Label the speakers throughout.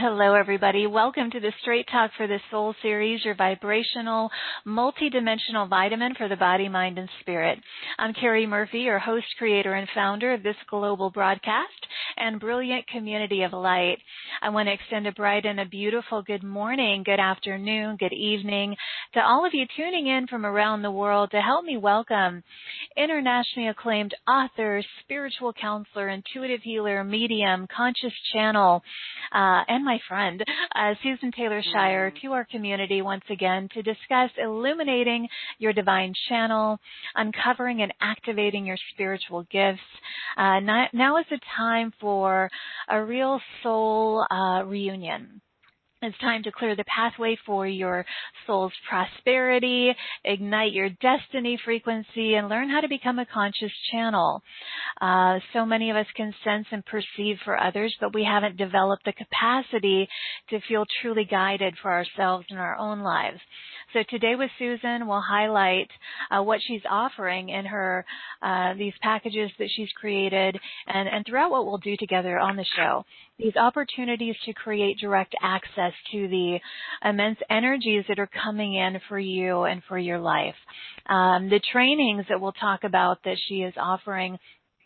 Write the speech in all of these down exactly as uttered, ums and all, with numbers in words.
Speaker 1: Hello, everybody. Welcome to the Straight Talk for the Soul series, your vibrational, multidimensional vitamin for the body, mind, and spirit. I'm Carrie Murphy, your host, creator, and founder of this global broadcast and brilliant community of light. I want to extend a bright and a beautiful good morning, good afternoon, good evening to all of you tuning in from around the world to help me welcome internationally acclaimed author, spiritual counselor, intuitive healer, medium, conscious channel, uh, and my friend, uh, Susan Taylor Shire, to our community once again to discuss illuminating your divine channel, uncovering and activating your spiritual gifts. Uh, now, now is the time for a real soul uh, reunion. It's time to clear the pathway for your soul's prosperity, ignite your destiny frequency, and learn how to become a conscious channel. Uh, so many of us can sense and perceive for others, but we haven't developed the capacity to feel truly guided for ourselves in our own lives. So today with Susan, we'll highlight uh, what she's offering in her uh, these packages that she's created, and, and throughout what we'll do together on the show. These opportunities to create direct access to the immense energies that are coming in for you and for your life. Um, the trainings that we'll talk about that she is offering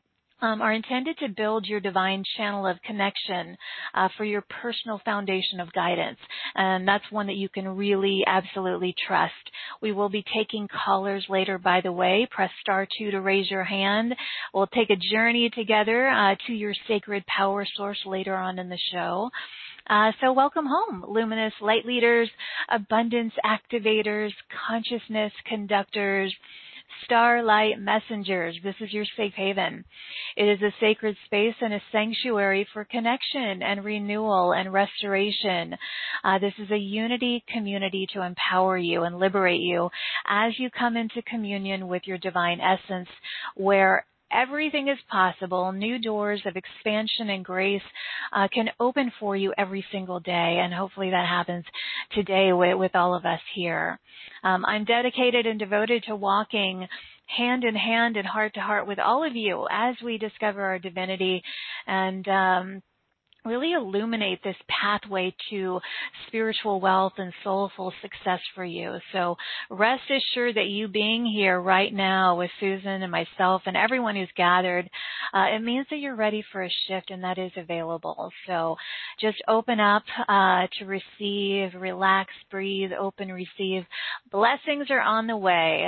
Speaker 1: Um, are intended to build your divine channel of connection uh, for your personal foundation of guidance. And that's one that you can really absolutely trust. We will be taking callers later, by the way. Press star two to raise your hand. We'll take a journey together uh, to your sacred power source later on in the show. Uh, so welcome home, luminous light leaders, abundance activators, consciousness conductors, starlight messengers. This is your safe haven. It is a sacred space and a sanctuary for connection and renewal and restoration. Uh, this is a unity community to empower you and liberate you as you come into communion with your divine essence, where everything is possible. New doors of expansion and grace uh, can open for you every single day, and hopefully that happens today with, with all of us here. Um, I'm dedicated and devoted to walking hand in hand and heart to heart with all of you as we discover our divinity and um, really illuminate this pathway to spiritual wealth and soulful success for you. So rest assured that you being here right now with Susan and myself and everyone who's gathered, uh, it means that you're ready for a shift, and that is available. So just open up uh, to receive, relax, breathe, open, receive. Blessings are on the way.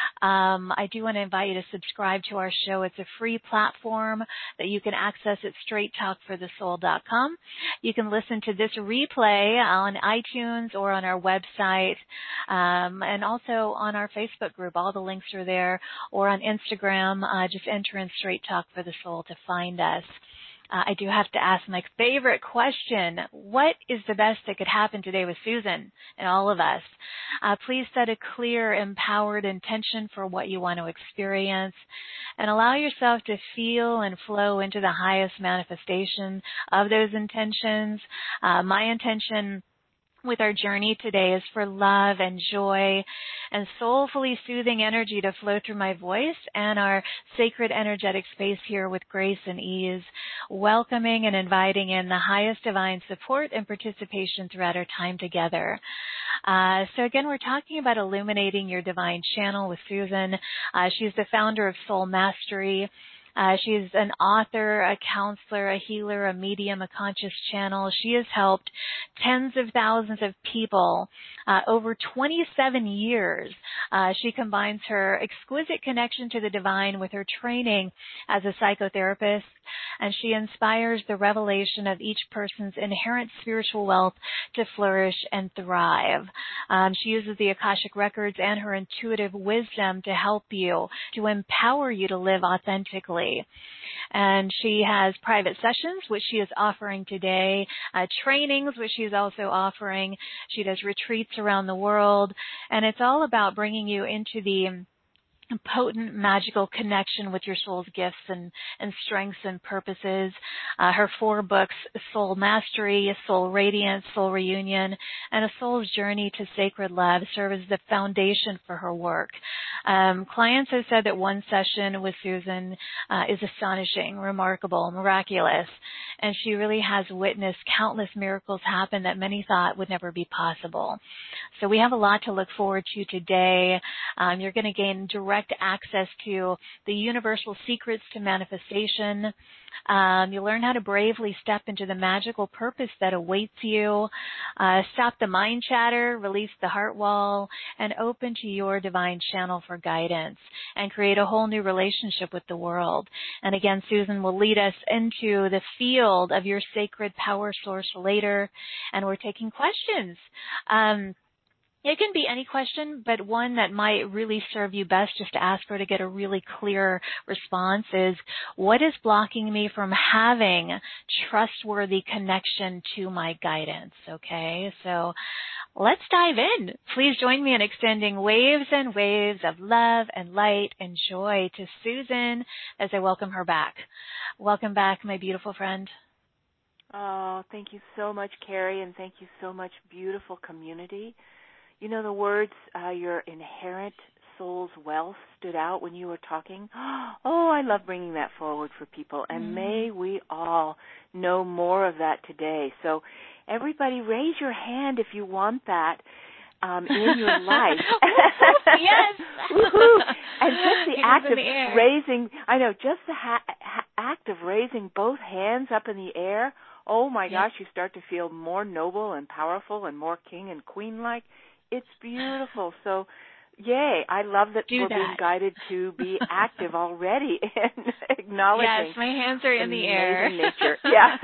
Speaker 1: Um, I do want to invite you to subscribe to our show. It's a free platform that you can access at straight talk for the soul dot com. You can listen to this replay on iTunes or on our website, um, and also on our Facebook group. All the links are there, or on Instagram. Uh, just enter in Straight Talk for the Soul to find us. Uh, I do have to ask my favorite question. What is the best that could happen today with Susan and all of us? Uh, please set a clear, empowered intention for what you want to experience, and allow yourself to feel and flow into the highest manifestation of those intentions. Uh, my intention with our journey today is for love and joy and soulfully soothing energy to flow through my voice and our sacred energetic space here with grace and ease, welcoming and inviting in the highest divine support and participation throughout our time together. Uh, so again, we're talking about illuminating your divine channel with Susan. Uh, she's the founder of Soul Mastery. Uh, she's an author, a counselor, a healer, a medium, a conscious channel. She has helped tens of thousands of people uh, over twenty-seven years. Uh, she combines her exquisite connection to the divine with her training as a psychotherapist, and she inspires the revelation of each person's inherent spiritual wealth to flourish and thrive. Um, she uses the Akashic Records and her intuitive wisdom to help you, to empower you to live authentically. And she has private sessions, which she is offering today, uh, trainings, which she is also offering. She does retreats around the world, and it's all about bringing you into the potent magical connection with your soul's gifts and, and strengths and purposes. Uh, her four books, Soul Mastery, Soul Radiance, Soul Reunion, and A Soul's Journey to Sacred Love serve as the foundation for her work. Um, clients have said that one session with Susan uh, is astonishing, remarkable, miraculous, and she really has witnessed countless miracles happen that many thought would never be possible. So we have a lot to look forward to today. Um, you're going to gain direct access to the universal secrets to manifestation. Um, you'll learn how to bravely step into the magical purpose that awaits you, uh, stop the mind chatter, release the heart wall, and open to your divine channel for guidance and create a whole new relationship with the world. And again, Susan will lead us into the field of your sacred power source later, and we're taking questions. Um, It can be any question, but one that might really serve you best just to ask her to get a really clear response is, what is blocking me from having trustworthy connection to my guidance? Okay, so let's dive in. Please join me in extending waves and waves of love and light and joy to Susan as I welcome her back. Welcome back, my beautiful friend.
Speaker 2: Oh, thank you so much, Carrie, and thank you so much, beautiful community. You know, the words, uh, your inherent soul's wealth stood out when you were talking. Oh, I love bringing that forward for people. And mm. may we all know more of that today. So everybody raise your hand if you want that um, in your life.
Speaker 1: Yes.
Speaker 2: Woo-hoo. And just the
Speaker 1: hands
Speaker 2: act of
Speaker 1: the
Speaker 2: raising, I know, just the ha- ha- act of raising both hands up in the air, oh my
Speaker 1: yes.
Speaker 2: gosh, you start to feel more noble and powerful and more king and queen-like. It's beautiful. So, yay. I love that
Speaker 1: Do
Speaker 2: we're
Speaker 1: that.
Speaker 2: being guided to be active already and acknowledging.
Speaker 1: Yes, my hands are in the air.
Speaker 2: Nature. Yeah.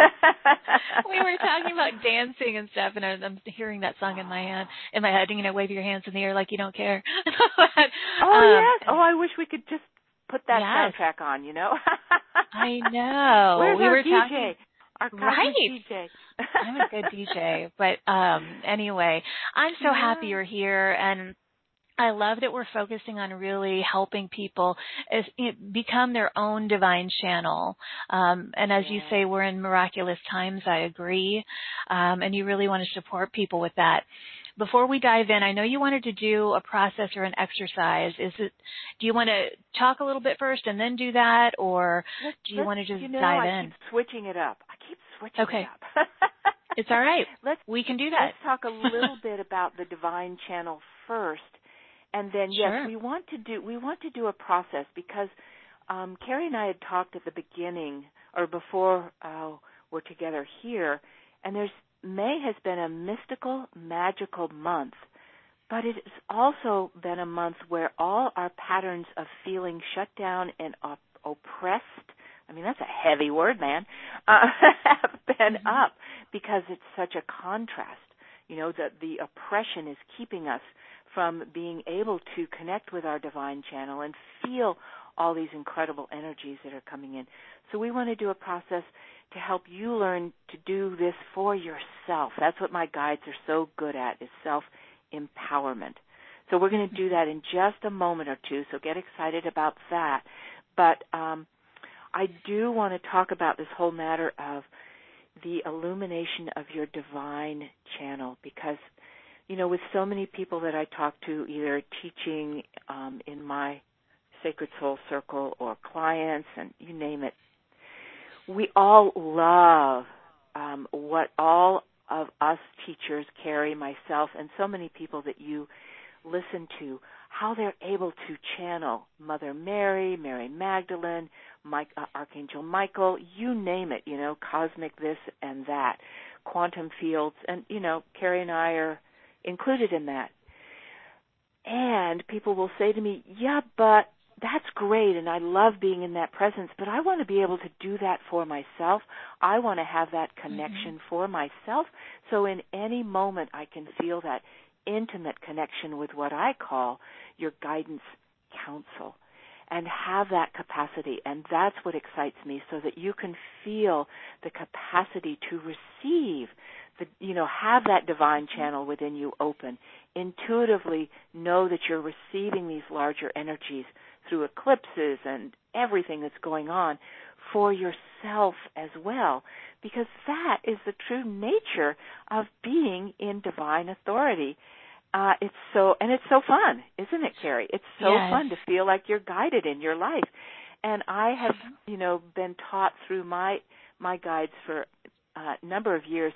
Speaker 1: We were talking about dancing and stuff, and I'm hearing that song in my hand, in my head. You know, wave your hands in the air like you don't care.
Speaker 2: but, oh, um, yes. Oh, I wish we could just put that
Speaker 1: yes.
Speaker 2: soundtrack on, you know.
Speaker 1: I know.
Speaker 2: Where's
Speaker 1: we
Speaker 2: our
Speaker 1: were
Speaker 2: D J?
Speaker 1: talking.
Speaker 2: Our
Speaker 1: right.
Speaker 2: D J.
Speaker 1: I'm a good D J. But um, anyway, I'm so
Speaker 2: yeah.
Speaker 1: happy you're here, and I love that we're focusing on really helping people as, you know, become their own divine channel. Um, and as
Speaker 2: yeah.
Speaker 1: you say, we're in miraculous times. I agree. Um, and you really want to support people with that. Before we dive in, I know you wanted to do a process or an exercise. Is it? Do you want to talk a little bit first and then do that, or
Speaker 2: let's,
Speaker 1: do you want to just
Speaker 2: you know,
Speaker 1: dive
Speaker 2: I
Speaker 1: in?
Speaker 2: keep switching it up. I keep switching
Speaker 1: okay.
Speaker 2: it up.
Speaker 1: It's all right.
Speaker 2: Let's,
Speaker 1: we can do that.
Speaker 2: Let's talk a little bit about the divine channel first, and then yes,
Speaker 1: sure.
Speaker 2: we want to do we want to do a process because um, Carrie and I had talked at the beginning or before uh, we're together here, and there's May has been a mystical, magical month, but it has also been a month where all our patterns of feeling shut down and op- oppressed, I mean, that's a heavy word, man, uh, have been mm-hmm. up because it's such a contrast. You know, the, the oppression is keeping us from being able to connect with our divine channel and feel all these incredible energies that are coming in. So we want to do a process to help you learn to do this for yourself. That's what my guides are so good at, is self-empowerment. So we're going to do that in just a moment or two, so get excited about that. But um, I do want to talk about this whole matter of the illumination of your divine channel because, you know, with so many people that I talk to, either teaching um, in my Sacred Soul Circle or clients and you name it, we all love um, what all of us teachers, Carrie, myself, and so many people that you listen to, how they're able to channel Mother Mary, Mary Magdalene, Mike, uh, Archangel Michael, you name it, you know, cosmic this and that, quantum fields, and, you know, Carrie and I are included in that. And people will say to me, yeah, but that's great, and I love being in that presence, but I want to be able to do that for myself. I want to have that connection mm-hmm. for myself, so in any moment I can feel that intimate connection with what I call your guidance counsel and have that capacity, and that's what excites me, so that you can feel the capacity to receive, the, you know, have that divine channel within you open, intuitively know that you're receiving these larger energies through eclipses and everything that's going on for yourself as well, because that is the true nature of being in divine authority. Uh, it's so, and it's so fun, isn't it, Carrie? It's so
Speaker 1: Yes.
Speaker 2: fun to feel like you're guided in your life. And I have, you know, been taught through my my guides for a number of years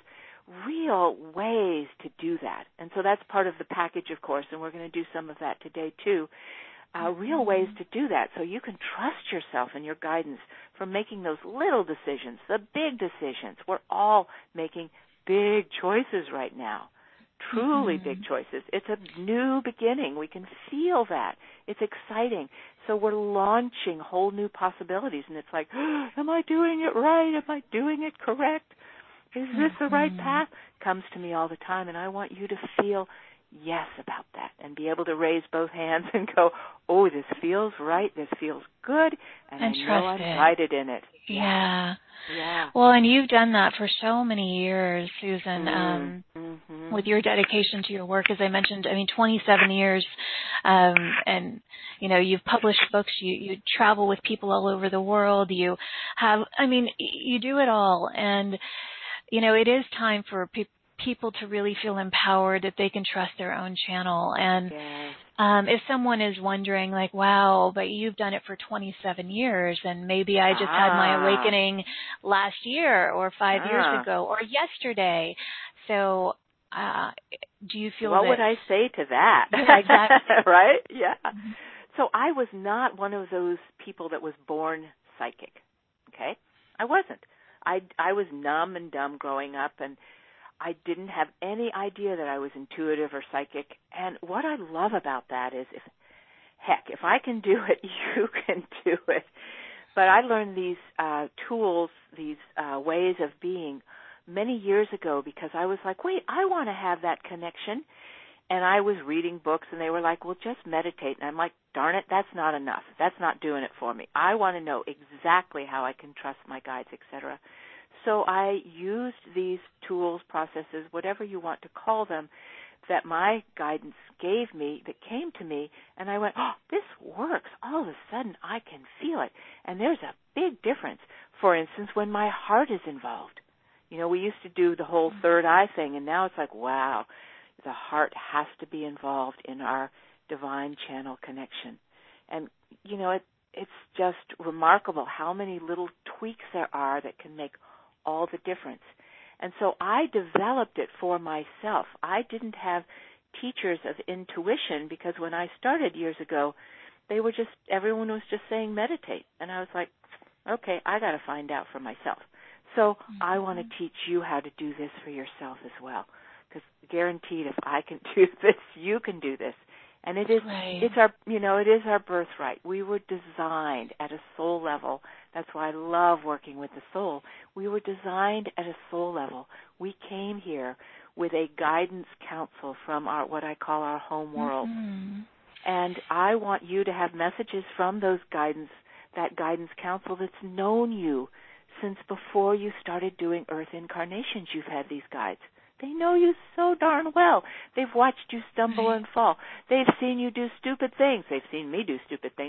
Speaker 2: real ways to do that. And so that's part of the package, of course, and we're going to do some of that today too. Uh, real ways to do that so you can trust yourself and your guidance for making those little decisions, the big decisions. We're all making big choices right now, truly
Speaker 1: mm-hmm.
Speaker 2: big choices. It's a new beginning. We can feel that. It's exciting. So we're launching whole new possibilities, and it's like, oh, am I doing it right? Am I doing it correct? Is this the right
Speaker 1: mm-hmm.
Speaker 2: path? Comes to me all the time, and I want you to feel yes about that and be able to raise both hands and go, oh, this feels right, this feels good, and,
Speaker 1: and
Speaker 2: I
Speaker 1: trust
Speaker 2: know I'm
Speaker 1: it.
Speaker 2: guided in it.
Speaker 1: Yeah.
Speaker 2: Yeah.
Speaker 1: Well, and you've done that for so many years, Susan,
Speaker 2: Mm.
Speaker 1: um,
Speaker 2: mm-hmm.
Speaker 1: with your dedication to your work. As I mentioned, I mean, twenty-seven years, um, and, you know, you've published books, you, you travel with people all over the world, you have, I mean, you do it all, and, you know, it is time for people people to really feel empowered that they can trust their own channel. And
Speaker 2: Yes.
Speaker 1: um, if someone is wondering, like, wow, but you've done it for twenty-seven years, and maybe I just
Speaker 2: ah.
Speaker 1: had my awakening last year or five
Speaker 2: ah.
Speaker 1: years ago or yesterday. So uh, do you feel
Speaker 2: what
Speaker 1: that...
Speaker 2: would I say to that?
Speaker 1: Yeah, exactly.
Speaker 2: Right? Yeah.
Speaker 1: Mm-hmm.
Speaker 2: So I was not one of those people that was born psychic, okay? I wasn't. I, I was numb and dumb growing up, and I didn't have any idea that I was intuitive or psychic. And what I love about that is, if, heck, if I can do it, you can do it. But I learned these uh, tools, these uh, ways of being many years ago because I was like, wait, I want to have that connection. And I was reading books, and they were like, well, just meditate. And I'm like, darn it, that's not enough. That's not doing it for me. I want to know exactly how I can trust my guides, et cetera. So I used these tools, processes, whatever you want to call them, that my guidance gave me, that came to me, and I went, oh, this works. All of a sudden, I can feel it. And there's a big difference, for instance, when my heart is involved. You know, we used to do the whole third eye thing, and now it's like, wow, the heart has to be involved in our divine channel connection. And, you know, it, it's just remarkable how many little tweaks there are that can make all the difference. And so I developed it for myself. I didn't have teachers of intuition because when I started years ago, they were just, everyone was just saying meditate. And I was like, okay, I got to find out for myself. So mm-hmm. I want to teach you how to do this for yourself as well. Because guaranteed, if I can do this, you can do this. And it is,
Speaker 1: right.
Speaker 2: it's our, you know, it is our birthright. We were designed at a soul level. That's why I love working with the soul. We were designed at a soul level. We came here with a guidance counsel from our, what I call our home world.
Speaker 1: Mm-hmm.
Speaker 2: And I want you to have messages from those guidance, that guidance counsel that's known you since before you started doing Earth incarnations. You've had these guides. They know you so darn well. They've watched you stumble
Speaker 1: right.
Speaker 2: and fall. They've seen you do stupid things. They've seen me do stupid things.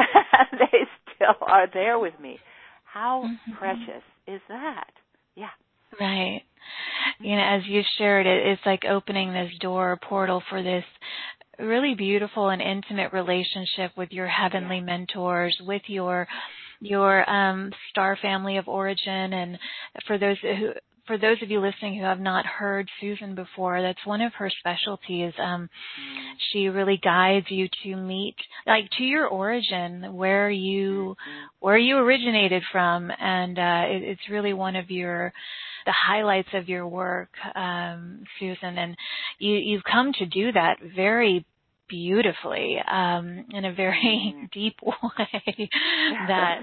Speaker 2: They still are there with me. How mm-hmm. precious is that? Yeah.
Speaker 1: Right. You know, as you shared it, it's like opening this door, portal for this really beautiful and intimate relationship with your heavenly yeah. mentors, with your your um, star family of origin, and for those who. For those of you listening who have not heard Susan before, that's one of her specialties. Um, mm. She really guides you to meet, like, to your origin, where you mm-hmm. where you originated from, and uh, it, it's really one of your the highlights of your work, um, Susan. And you, you've come to do that very beautifully, um, in a very mm. deep way. that.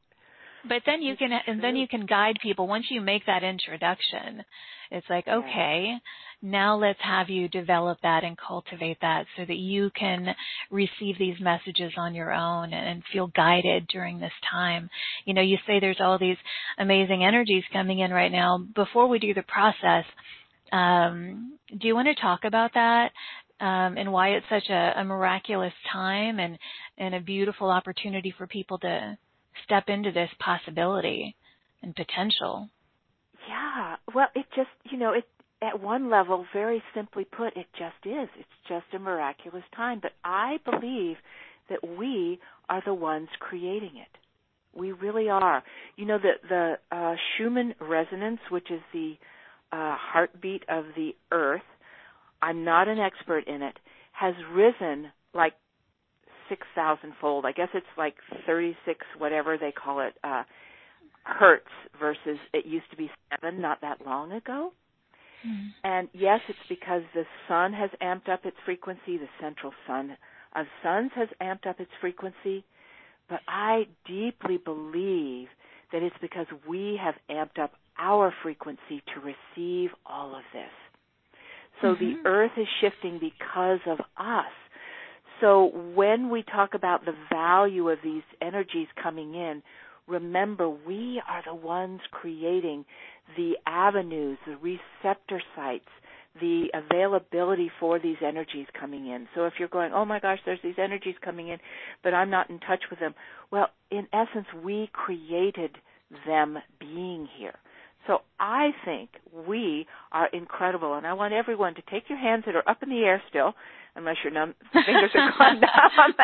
Speaker 1: But then you can, and then you can guide people. Once you make that introduction, it's like, okay, now let's have you develop that and cultivate that so that you can receive these messages on your own and feel guided during this time. You know, you say there's all these amazing energies coming in right now. Before we do the process, um, do you want to talk about that? um, and why it's such a, a miraculous time and, and a beautiful opportunity for people to step into this possibility and potential.
Speaker 2: Yeah. Well, it just, you know, it at one level, very simply put, it just is. It's just a miraculous time. But I believe that we are the ones creating it. We really are. You know, the, the uh, Schumann resonance, which is the uh, heartbeat of the earth, I'm not an expert in it, has risen like six thousand fold. I guess it's like thirty-six, whatever they call it, uh, hertz versus it used to be seven not that long ago. Mm. And yes, it's because the sun has amped up its frequency, the central sun of suns has amped up its frequency, but I deeply believe that it's because we have amped up our frequency to receive all of this. So mm-hmm. the earth is shifting because of us. So when we talk about the value of these energies coming in, remember, we are the ones creating the avenues, the receptor sites, the availability for these energies coming in. So if you're going, oh my gosh, there's these energies coming in, but I'm not in touch with them. Well, in essence, we created them being here. So I think we are incredible, and I want everyone to take your hands that are up in the air still, unless your num- fingers are gone down.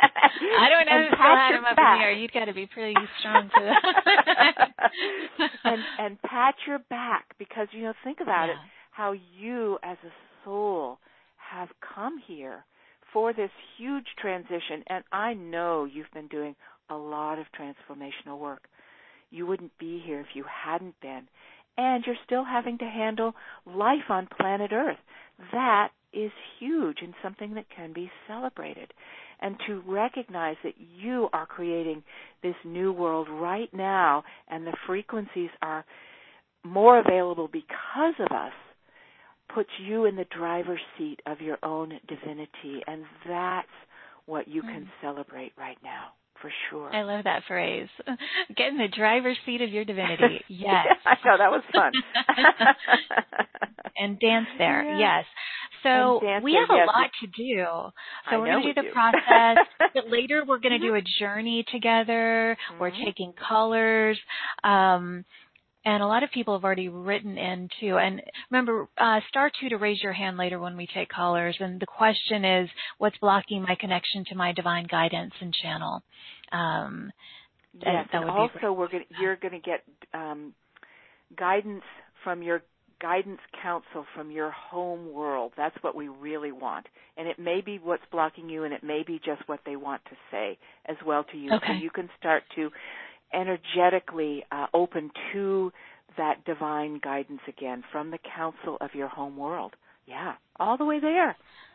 Speaker 1: I don't know if still had them up back. in the air. You've got to be pretty strong for that.
Speaker 2: and and pat your back, because, you know, think about
Speaker 1: yeah.
Speaker 2: it, how you as a soul have come here for this huge transition. And I know you've been doing a lot of transformational work. You wouldn't be here if you hadn't been. And you're still having to handle life on planet Earth. That is huge and something that can be celebrated. And to recognize that you are creating this new world right now, and the frequencies are more available because of us, puts you in the driver's seat of your own divinity. And that's what you can celebrate right now. For sure.
Speaker 1: I love that phrase. Get in the driver's seat of your divinity. Yes. Yeah,
Speaker 2: I know, that was fun.
Speaker 1: And dance there. Yeah. Yes. So we have
Speaker 2: there,
Speaker 1: a
Speaker 2: yes.
Speaker 1: lot to do. So
Speaker 2: I
Speaker 1: we're going to do the
Speaker 2: do.
Speaker 1: process. But later we're going to
Speaker 2: mm-hmm.
Speaker 1: do a journey together.
Speaker 2: Mm-hmm.
Speaker 1: We're taking colors. Um, And a lot of people have already written in, too. And remember, uh, star two to raise your hand later when we take callers. And the question is, what's blocking my connection to my divine guidance and channel? Um,
Speaker 2: yes,
Speaker 1: that
Speaker 2: and
Speaker 1: would
Speaker 2: also
Speaker 1: be
Speaker 2: we're gonna, you're going to get um, guidance from your guidance council from your home world. That's what we really want. And it may be what's blocking you, and it may be just what they want to say as well to you.
Speaker 1: Okay.
Speaker 2: So you can start to energetically uh, open to that divine guidance again from the council of your home world. Yeah, all the way there.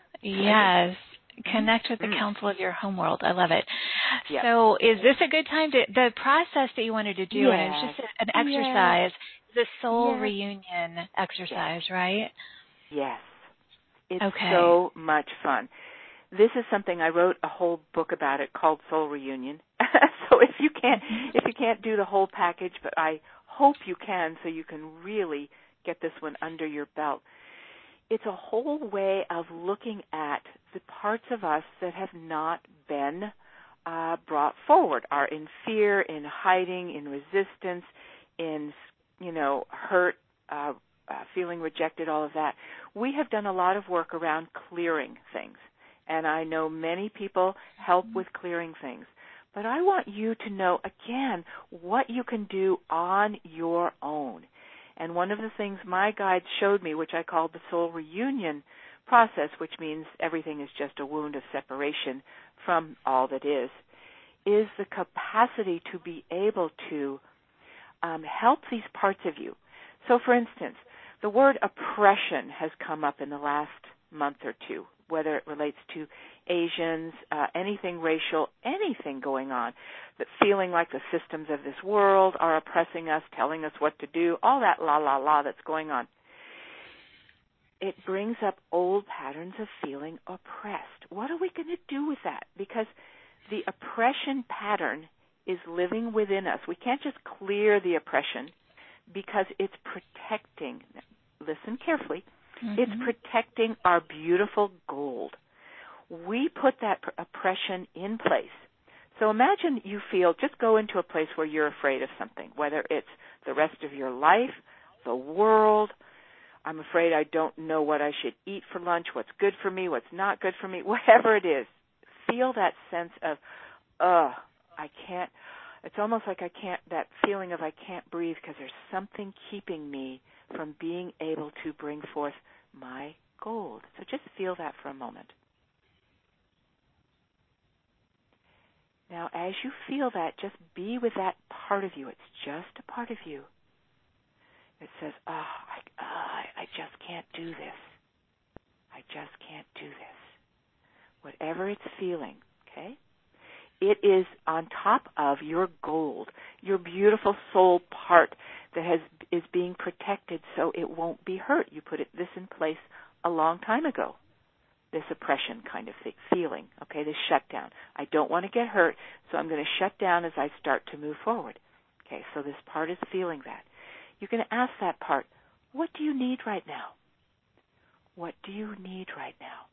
Speaker 1: Yes. Connect with the
Speaker 2: mm.
Speaker 1: council of your home world. I love it.
Speaker 2: Yes.
Speaker 1: So is this a good time to, the process that you wanted to do,
Speaker 2: yes.
Speaker 1: and it was just an exercise, yes. the soul
Speaker 2: yes.
Speaker 1: reunion exercise, yes. right?
Speaker 2: Yes. It's
Speaker 1: okay.
Speaker 2: so much fun. This is something I wrote a whole book about it called Soul Reunion. So if you can't if you can't do the whole package, but I hope you can, so you can really get this one under your belt. It's a whole way of looking at the parts of us that have not been uh, brought forward, are in fear, in hiding, in resistance, in, you know, hurt, uh, uh, feeling rejected, all of that. We have done a lot of work around clearing things. And I know many people help with clearing things. But I want you to know, again, what you can do on your own. And one of the things my guides showed me, which I called the soul reunion process, which means everything is just a wound of separation from all that is, is the capacity to be able to um, help these parts of you. So, for instance, the word oppression has come up in the last month or two, whether it relates to Asians, uh, anything racial, anything going on, that feeling like the systems of this world are oppressing us, telling us what to do, all that la, la, la that's going on. It brings up old patterns of feeling oppressed. What are we going to do with that? Because the oppression pattern is living within us. We can't just clear the oppression because it's protecting, listen carefully, mm-hmm. it's protecting our beautiful gold. we put that oppression in place. So imagine you feel, just go into a place where you're afraid of something, whether it's the rest of your life, the world. I'm afraid I don't know what I should eat for lunch, what's good for me, what's not good for me, whatever it is. Feel that sense of, ugh, I can't, it's almost like I can't, that feeling of I can't breathe because there's something keeping me from being able to bring forth my gold. So just feel that for a moment. Now, as you feel that, just be with that part of you. It's just a part of you. It says, oh, I, oh, I, I just can't do this. I just can't do this. Whatever it's feeling, okay? It is on top of your gold, your beautiful soul part that has is being protected so it won't be hurt. You put it, this in place a long time ago, this oppression kind of thing, feeling, okay, this shutdown. I don't want to get hurt, so I'm going to shut down as I start to move forward. Okay, so this part is feeling that. You're going to ask that part, what do you need right now? What do you need right now?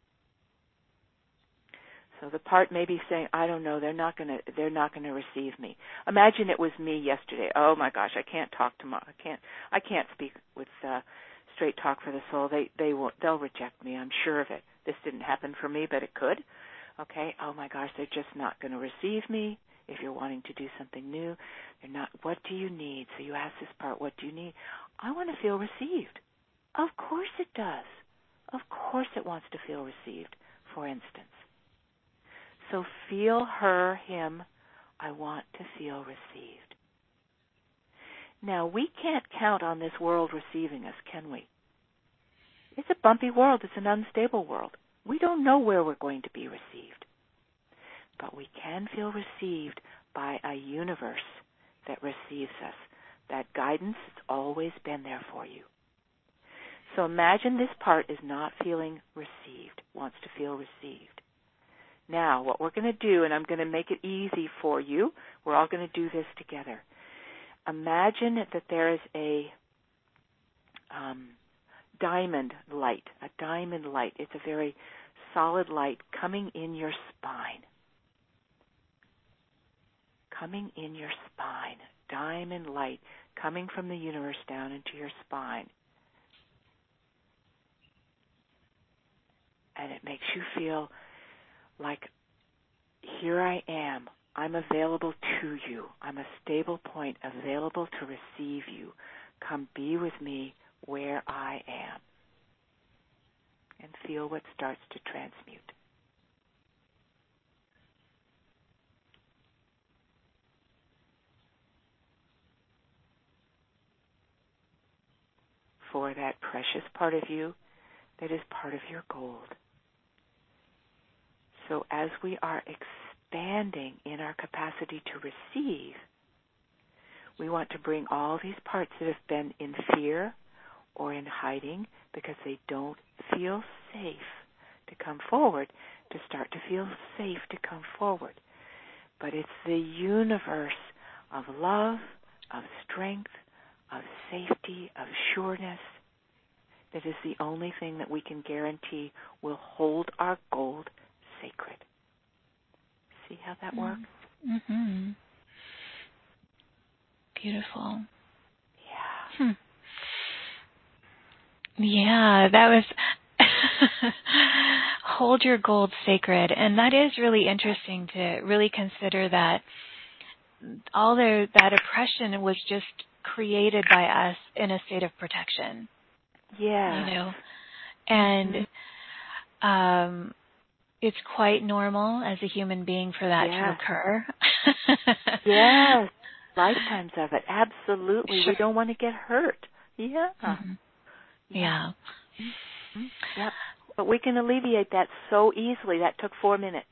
Speaker 2: So the part may be saying, I don't know, they're not going to they're not going to receive me. Imagine it was me yesterday. Oh my gosh, I can't talk tomorrow. I can't I can't speak with uh, Straight Talk for the Soul. They they will they'll reject me. I'm sure of it. This didn't happen for me, but it could. Okay. Oh my gosh, they're just not going to receive me. If you're wanting to do something new, they're not. What do you need? So you ask this part, what do you need? I want to feel received. Of course it does. Of course it wants to feel received, for instance. So feel her, him, I want to feel received. Now, we can't count on this world receiving us, can we? It's a bumpy world. It's an unstable world. We don't know where we're going to be received. But we can feel received by a universe that receives us. That guidance has always been there for you. So imagine this part is not feeling received, wants to feel received. Now, what we're going to do, and I'm going to make it easy for you, we're all going to do this together. Imagine that there is a um, diamond light, a diamond light. It's a very solid light coming in your spine. Coming in your spine. Diamond light coming from the universe down into your spine. And it makes you feel like, here I am. I'm available to you. I'm a stable point available to receive you. Come be with me where I am. And feel what starts to transmute. For that precious part of you that is part of your gold. So as we are expanding in our capacity to receive, we want to bring all these parts that have been in fear or in hiding because they don't feel safe to come forward, to start to feel safe to come forward. But it's the universe of love, of strength, of safety, of sureness that is the only thing that we can guarantee will hold our gold sacred. See how that works?
Speaker 1: Mm-hmm. Beautiful.
Speaker 2: Yeah.
Speaker 1: Hmm. Yeah, that was hold your gold sacred. And that is really interesting to really consider that all the, that oppression was just created by us in a state of protection.
Speaker 2: Yeah.
Speaker 1: You know, and mm-hmm. um, it's quite normal as a human being for that
Speaker 2: yeah.
Speaker 1: to occur.
Speaker 2: Yes. Lifetimes of it. Absolutely.
Speaker 1: Sure.
Speaker 2: We don't want to get hurt. Yeah.
Speaker 1: Mm-hmm. Yeah.
Speaker 2: Yeah. Mm-hmm. Yep. But we can alleviate that so easily. That took four minutes.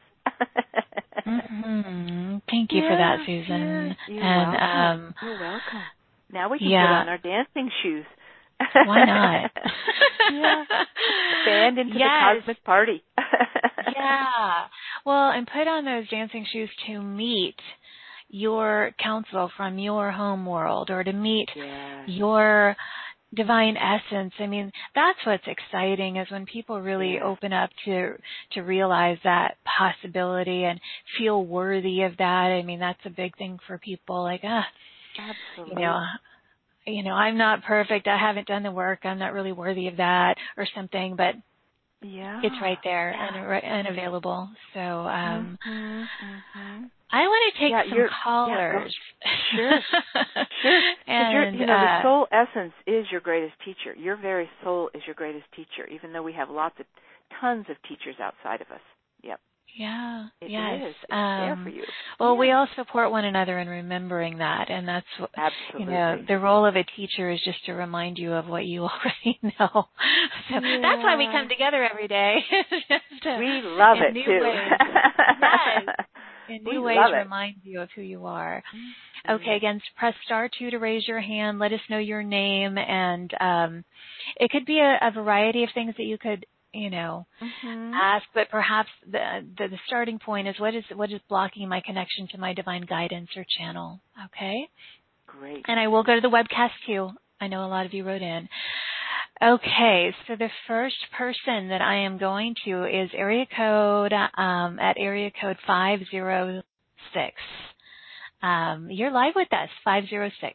Speaker 1: mm-hmm. Thank you
Speaker 2: yeah,
Speaker 1: for that, Susan.
Speaker 2: Yeah. You're
Speaker 1: and
Speaker 2: welcome.
Speaker 1: um,
Speaker 2: You're welcome. Now we can
Speaker 1: yeah.
Speaker 2: put on our dancing shoes.
Speaker 1: Why not?
Speaker 2: yeah. Expand into
Speaker 1: yes.
Speaker 2: the cosmic party.
Speaker 1: yeah. Well, and put on those dancing shoes to meet your counsel from your home world, or to meet
Speaker 2: yes.
Speaker 1: your divine essence. I mean, that's what's exciting is when people really
Speaker 2: Yeah.
Speaker 1: open up to to realize that possibility and feel worthy of that. I mean, that's a big thing for people. Like, ah,
Speaker 2: Absolutely.
Speaker 1: you know, you know, I'm not perfect. I haven't done the work. I'm not really worthy of that or something. But
Speaker 2: Yeah.
Speaker 1: it's right there
Speaker 2: Yeah.
Speaker 1: and and available. So um,
Speaker 2: Mhm. Mhm.
Speaker 1: I want to take
Speaker 2: Yeah,
Speaker 1: some
Speaker 2: you're
Speaker 1: callers.
Speaker 2: Yeah, sure. Sure. Because you're,
Speaker 1: and
Speaker 2: you know, the
Speaker 1: uh,
Speaker 2: soul essence is your greatest teacher. Your very soul is your greatest teacher, even though we have lots of, tons of teachers outside of us. Yep.
Speaker 1: yeah,
Speaker 2: It
Speaker 1: yes.
Speaker 2: is. It's there for
Speaker 1: Um,
Speaker 2: you.
Speaker 1: well,
Speaker 2: Yeah.
Speaker 1: we all support one another in remembering that, and that's what, you know,
Speaker 2: Absolutely.
Speaker 1: the role of a teacher is just to remind you of what you already know. So that's why we
Speaker 2: Yeah.
Speaker 1: come together every day, just to,
Speaker 2: We love
Speaker 1: in
Speaker 2: it,
Speaker 1: new
Speaker 2: too.
Speaker 1: ways. Yes, in
Speaker 2: We
Speaker 1: new ways,
Speaker 2: love it.
Speaker 1: remind you of who you are.
Speaker 2: Mm.
Speaker 1: Okay, again, press star two to raise your hand. Let us know your name, and um, it could be a, a variety of things that you could, you know,
Speaker 2: Mhm.
Speaker 1: ask. But perhaps the, the the starting point is what is what is blocking my connection to my divine guidance or channel. Okay,
Speaker 2: Great.
Speaker 1: and I will go to the webcast too. I know a lot of you wrote in. Okay, so the first person that I am going to is area code um, at area code five zero six. Um, you're live with us, five zero six.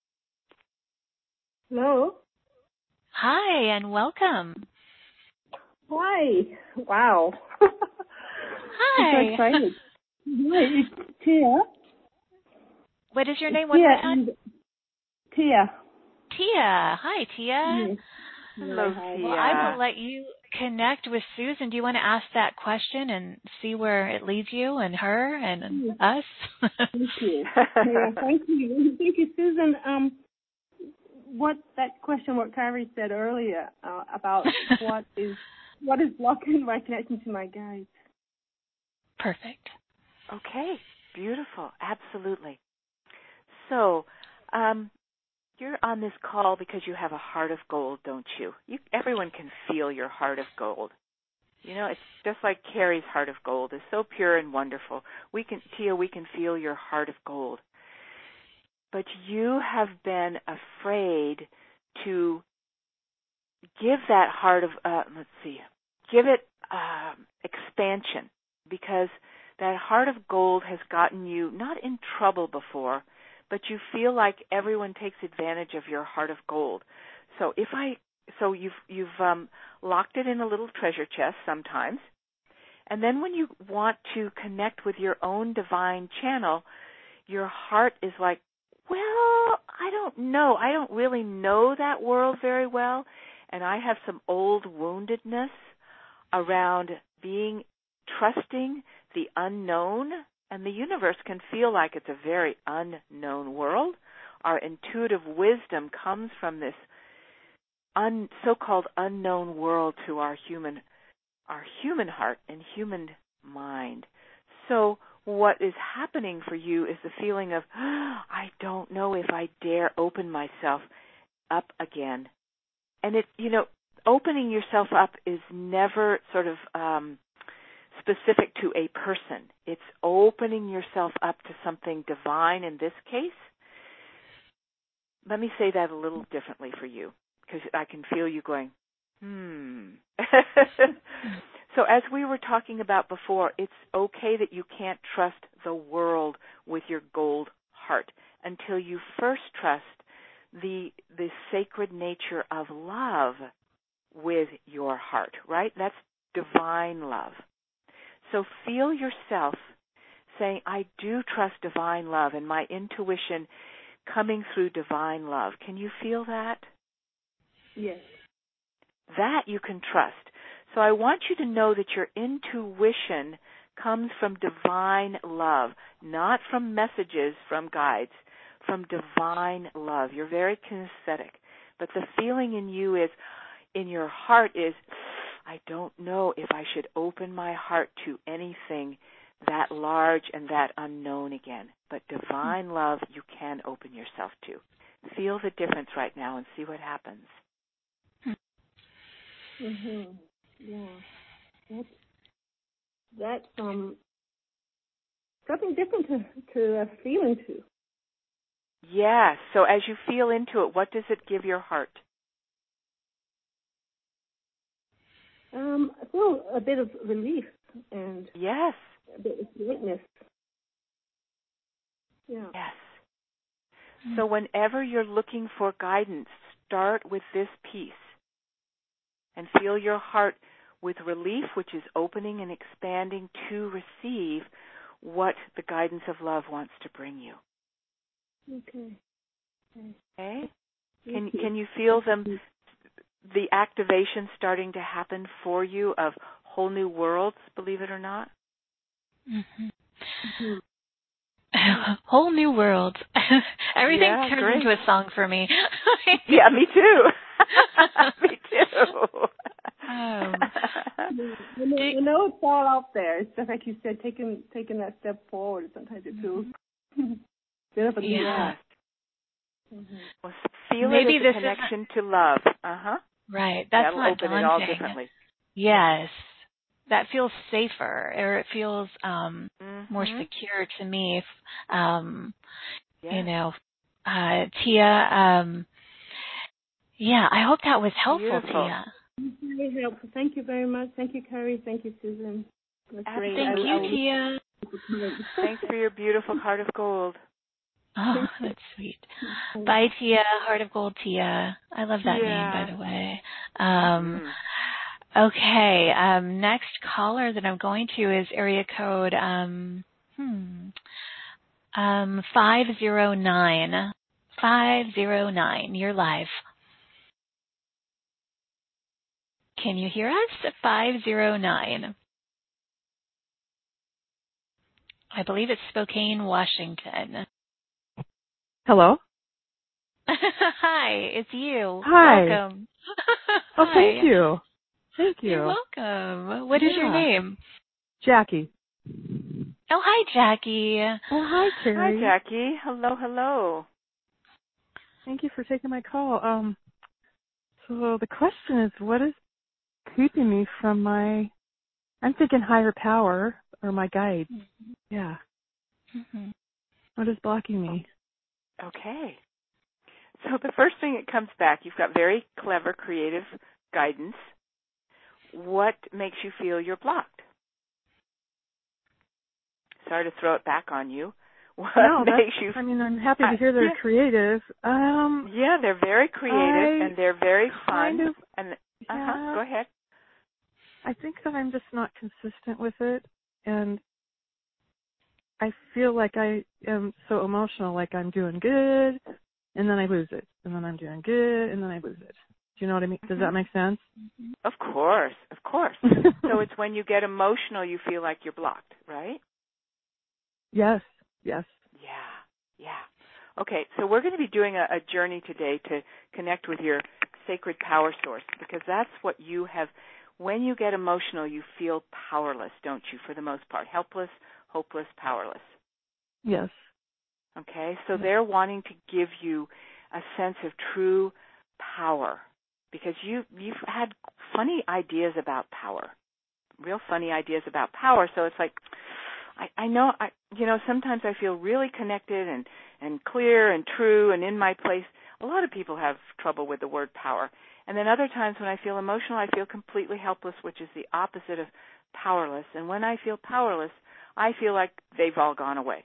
Speaker 3: Hello.
Speaker 1: Hi, and welcome.
Speaker 3: Hi. Wow. I'm so
Speaker 1: Hi.
Speaker 3: excited. Hi, it's Tia.
Speaker 1: What is your
Speaker 3: It's
Speaker 1: name one
Speaker 3: Tia
Speaker 1: more time?
Speaker 3: and Tia.
Speaker 1: Tia. Hi, Tia.
Speaker 3: Yes. Hi,
Speaker 2: Hello,
Speaker 3: hi.
Speaker 1: Well, I
Speaker 2: Tia.
Speaker 1: will let you connect with Susan. Do you want to ask that question and see where it leads you and her and
Speaker 3: Yes,
Speaker 1: us?
Speaker 3: thank you. Yeah, thank you. Thank you, Susan. Um, what that question, what Carrie said earlier uh, about what is what is blocking my connection to my guides.
Speaker 1: Perfect.
Speaker 2: Okay. Beautiful. Absolutely. So, um, you're on this call because you have a heart of gold, don't you? you? Everyone can feel your heart of gold. You know, it's just like Carrie's heart of gold is so pure and wonderful. We can, Tia, we can feel your heart of gold. But you have been afraid to give that heart of, uh, let's see, give it uh, expansion, because that heart of gold has gotten you not in trouble before, but you feel like everyone takes advantage of your heart of gold. So if I, so you've you've um, locked it in a little treasure chest sometimes, and then when you want to connect with your own divine channel, your heart is like, well, I don't know. I don't really know that world very well, and I have some old woundedness around being trusting the unknown, and the universe can feel like it's a very unknown world. Our intuitive wisdom comes from this un, so-called unknown world to our human, our human heart and human mind. So what is happening for you is the feeling of, oh, I don't know if I dare open myself up again. And it, you know, opening yourself up is never sort of um, specific to a person. It's opening yourself up to something divine in this case. Let me say that a little differently for you, because I can feel you going, hmm. So as we were talking about before, it's okay that you can't trust the world with your gold heart until you first trust the the sacred nature of love with your heart, right? That's divine love. So feel yourself saying, I do trust divine love and my intuition coming through divine love. Can you feel that?
Speaker 3: Yes.
Speaker 2: That you can trust. So I want you to know that your intuition comes from divine love, not from messages from guides, from divine love. You're very kinesthetic. But the feeling in you is, in your heart is, I don't know if I should open my heart to anything that large and that unknown again. But divine love you can open yourself to. Feel the difference right now and see what happens.
Speaker 3: Mhm. Yeah. That's that's um something different to to uh, feel into.
Speaker 2: Yeah, so as you feel into it, what does it give your heart?
Speaker 3: Um, I feel a bit of relief and
Speaker 2: yes,
Speaker 3: a bit of lightness. Yeah.
Speaker 2: yes. So whenever you're looking for guidance, start with this piece and feel your heart with relief, which is opening and expanding to receive what the guidance of love wants to bring you.
Speaker 3: Okay. Okay.
Speaker 2: Okay? Can can you feel them, the activation starting to happen for you of whole new worlds, believe it or not?
Speaker 1: Mm-hmm.
Speaker 3: Mm-hmm.
Speaker 1: Whole new world. Everything
Speaker 2: Yeah,
Speaker 1: turns
Speaker 2: great.
Speaker 1: into a song for me.
Speaker 2: Yeah, me too. Me too.
Speaker 1: Um,
Speaker 3: you, know, you know it's all out there. It's just like you said, taking taking that step forward. Sometimes it feels bit of a
Speaker 1: yeah.
Speaker 3: Mm-hmm.
Speaker 2: Well, feel
Speaker 1: Maybe
Speaker 2: it as a
Speaker 1: this
Speaker 2: connection to love. Uh-huh.
Speaker 1: right. That's
Speaker 2: That'll
Speaker 1: not
Speaker 2: open
Speaker 1: daunting.
Speaker 2: it all differently.
Speaker 1: Yes. That feels safer, or it feels um,
Speaker 2: Mm-hmm.
Speaker 1: more secure to me. If, um,
Speaker 2: yes.
Speaker 1: You know, uh, Tia, um, yeah, I hope that was helpful,
Speaker 2: Beautiful.
Speaker 1: Tia.
Speaker 3: Very helpful. Thank you very much. Thank you, Carrie. Thank you, Susan. That's great.
Speaker 1: Thank
Speaker 3: I,
Speaker 1: you,
Speaker 3: I,
Speaker 1: Tia.
Speaker 2: Thanks for your beautiful heart of gold.
Speaker 1: Oh, that's sweet. Bye, Tia. Heart of Gold, Tia. I love that
Speaker 2: yeah.
Speaker 1: name, by the way. Um,
Speaker 2: mm.
Speaker 1: Okay. Um, next caller that I'm going to is area code um, hmm, um, five zero nine. five zero nine. You're live. Can you hear us? five zero nine. I believe it's Spokane, Washington.
Speaker 4: Hello?
Speaker 1: Hi, it's you.
Speaker 4: Hi.
Speaker 1: Welcome.
Speaker 4: Oh,
Speaker 1: Hi.
Speaker 4: thank you. Thank you.
Speaker 1: You're welcome. What is
Speaker 4: yeah.
Speaker 1: your name?
Speaker 4: Jackie.
Speaker 1: Oh, hi, Jackie.
Speaker 4: Oh, hi, Carrie.
Speaker 2: Hi, Jackie. Hello, hello.
Speaker 4: Thank you for taking my call. Um, so the question is, what is keeping me from my, I'm thinking higher power or my guide.
Speaker 1: Mm-hmm.
Speaker 4: Yeah.
Speaker 1: Mm-hmm.
Speaker 4: What is blocking me?
Speaker 2: Okay. So the first thing that comes back, you've got very clever, creative guidance. What makes you feel you're blocked? Sorry to throw it back on you. What
Speaker 4: no,
Speaker 2: makes you?
Speaker 4: I mean, I'm happy to hear they're
Speaker 2: yeah.
Speaker 4: creative. Um,
Speaker 2: yeah, they're very creative
Speaker 4: I
Speaker 2: and they're very fun.
Speaker 4: kind of,
Speaker 2: and uh
Speaker 4: yeah,
Speaker 2: huh. Go ahead.
Speaker 4: I think that I'm just not consistent with it, and I feel like I am so emotional, like I'm doing good, and then I lose it, and then I'm doing good, and then I lose it. Do you know what I mean? Does
Speaker 2: Mm-hmm.
Speaker 4: that make sense?
Speaker 2: Of course, of course. So it's when you get emotional, you feel like you're blocked, right?
Speaker 4: Yes, yes.
Speaker 2: Yeah, yeah. Okay, so we're going to be doing a, a journey today to connect with your sacred power source, because that's what you have. When you get emotional, you feel powerless, don't you, for the most part? Helpless, hopeless, powerless.
Speaker 4: Yes.
Speaker 2: Okay, so
Speaker 4: yes.
Speaker 2: they're wanting to give you a sense of true power, because you, you've had funny ideas about power, real funny ideas about power. So it's like, I, I know, I, you know, sometimes I feel really connected and, and clear and true and in my place. A lot of people have trouble with the word power. And then other times when I feel emotional, I feel completely helpless, which is the opposite of powerless. And when I feel powerless, I feel like they've all gone away.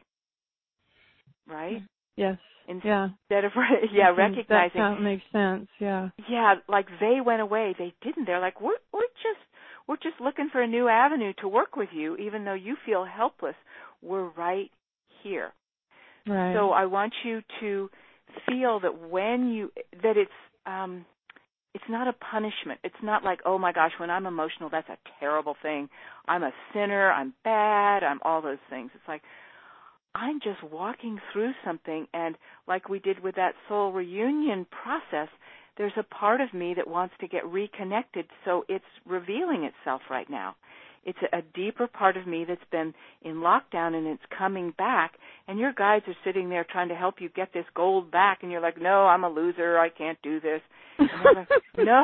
Speaker 2: Right?
Speaker 4: Yes.
Speaker 2: Instead
Speaker 4: yeah.
Speaker 2: of, yeah, recognizing.
Speaker 4: That makes sense, yeah.
Speaker 2: Yeah, like they went away. They didn't. They're like, we're, we're just, we're just looking for a new avenue to work with you, even though you feel helpless. We're right here.
Speaker 4: Right.
Speaker 2: So I want you to feel that when you, that it's, um, it's not a punishment. It's not like, oh my gosh, when I'm emotional, that's a terrible thing. I'm a sinner. I'm bad. I'm all those things. It's like, I'm just walking through something, and like we did with that soul reunion process, there's a part of me that wants to get reconnected, so it's revealing itself right now. It's a deeper part of me that's been in lockdown, and it's coming back, and your guides are sitting there trying to help you get this gold back, and you're like, no, I'm a loser, I can't do this. And they're like, no.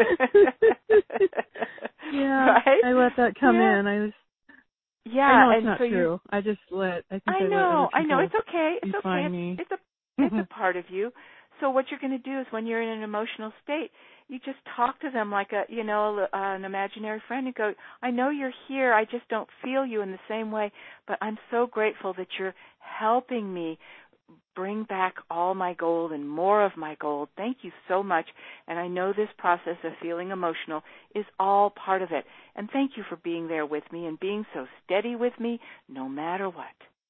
Speaker 4: yeah,
Speaker 2: right?
Speaker 4: I let that come
Speaker 2: yeah.
Speaker 4: in. I was
Speaker 2: Yeah,
Speaker 4: I know it's
Speaker 2: and
Speaker 4: not
Speaker 2: so
Speaker 4: true. I just let. I think
Speaker 2: I
Speaker 4: I
Speaker 2: know.
Speaker 4: let other
Speaker 2: I know.
Speaker 4: people
Speaker 2: It's okay. It's okay.
Speaker 4: define me.
Speaker 2: It's, it's a it's a part of you. So what you're going to do is when you're in an emotional state, you just talk to them like a, you know, uh, an imaginary friend and go, I know you're here. I just don't feel you in the same way, but I'm so grateful that you're helping me bring back all my gold and more of my gold. Thank you so much. And I know this process of feeling emotional is all part of it. And thank you for being there with me and being so steady with me no matter what.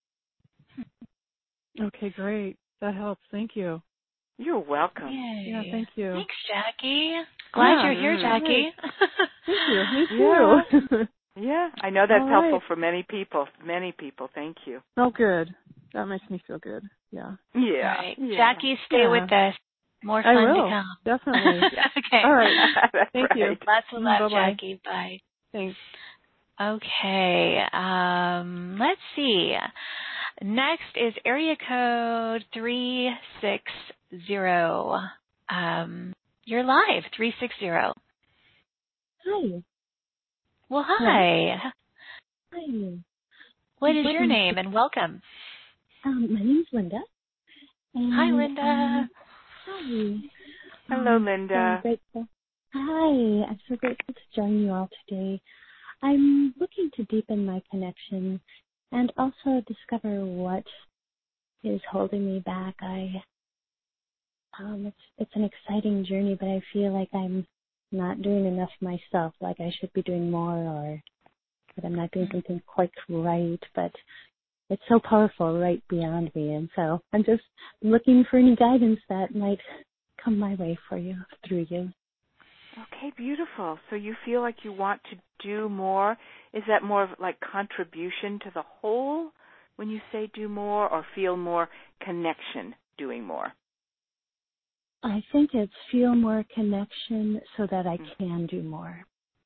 Speaker 4: Okay, great. That helps. Thank you.
Speaker 2: You're welcome.
Speaker 1: Yay.
Speaker 4: Yeah, thank you.
Speaker 1: Thanks, Jackie. Glad
Speaker 4: yeah,
Speaker 1: you're here, Jackie.
Speaker 4: Thank you. Me
Speaker 2: too.
Speaker 4: Yeah.
Speaker 2: yeah, I know that's
Speaker 4: All
Speaker 2: helpful
Speaker 4: right.
Speaker 2: for many people. Many people. Thank you.
Speaker 4: Oh, good. That makes me feel good. Yeah.
Speaker 2: Yeah.
Speaker 1: Right.
Speaker 2: yeah.
Speaker 1: Jackie, stay
Speaker 4: yeah.
Speaker 1: with us. More
Speaker 4: I
Speaker 1: fun
Speaker 4: will.
Speaker 1: to come.
Speaker 4: Definitely.
Speaker 1: Okay.
Speaker 4: All right.
Speaker 2: That's
Speaker 4: Thank
Speaker 2: right.
Speaker 4: you.
Speaker 1: Lots of love,
Speaker 4: Bye-bye.
Speaker 1: Jackie. Bye.
Speaker 4: Thanks.
Speaker 1: Okay. Um, let's see. Next is area code three six zero. Um, you're live, three six zero.
Speaker 5: Hi.
Speaker 1: Well, hi.
Speaker 5: Hi.
Speaker 1: What is
Speaker 5: What
Speaker 1: your
Speaker 5: is
Speaker 1: name and welcome?
Speaker 5: Um, my name's Linda. And,
Speaker 1: Hi, Linda.
Speaker 5: Um, hi.
Speaker 2: Hello,
Speaker 5: Um,
Speaker 2: Linda.
Speaker 5: So I'm grateful. Hi. I'm so grateful to join you all today. I'm looking to deepen my connection and also discover what is holding me back. I, um, it's it's an exciting journey, but I feel like I'm not doing enough myself. Like I should be doing more, or that I'm not doing something quite right. But it's so powerful, right beyond me, and so I'm just looking for any guidance that might come my way for you, through you.
Speaker 2: Okay, beautiful. So you feel like you want to do more. Is that more of like contribution to the whole when you say do more, or feel more connection doing more?
Speaker 5: I think it's feel more connection so that I can do more.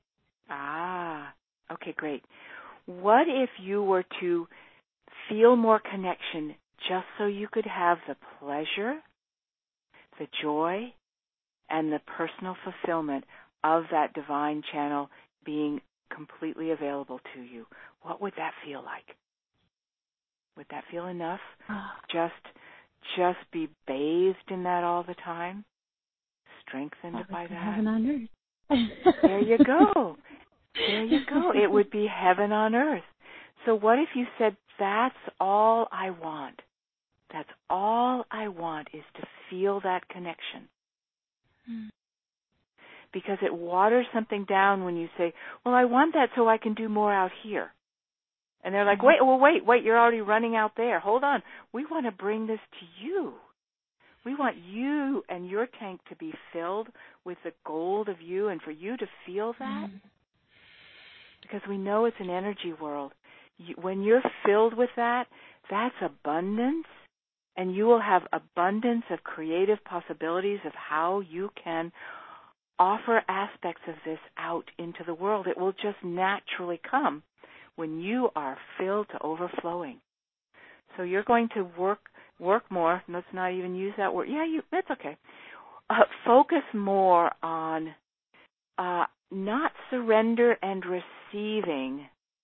Speaker 2: Ah, okay, great. What if you were to feel more connection just so you could have the pleasure, the joy, and the personal fulfillment of that divine channel being completely available to you? What would that feel like? Would that feel enough? Just just be bathed in that all the time? Strengthened
Speaker 5: That
Speaker 2: by
Speaker 5: would be
Speaker 2: that?
Speaker 5: heaven on earth.
Speaker 2: There you go. There you go. It would be heaven on earth. So what if you said, that's all I want? That's all I want, is to feel that connection.
Speaker 1: Mm.
Speaker 2: Because it waters something down when you say, well, I want that so I can do more out here. And they're like, wait, well, wait, wait, you're already running out there. Hold on. We want to bring this to you. We want you and your tank to be filled with the gold of you, and for you to feel that. Mm. Because we know it's an energy world. You, when you're filled with that, that's abundance, and you will have abundance of creative possibilities of how you can offer aspects of this out into the world. It will just naturally come when you are filled to overflowing. So you're going to work work more. Let's not even use that word. Yeah, you. That's okay. Uh, focus more on uh, not surrender and receiving,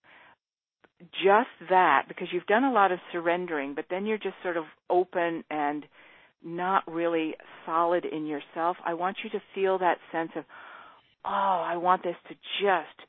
Speaker 2: just that, because you've done a lot of surrendering, but then you're just sort of open and not really solid in yourself. I want you to feel that sense of, oh, I want this to just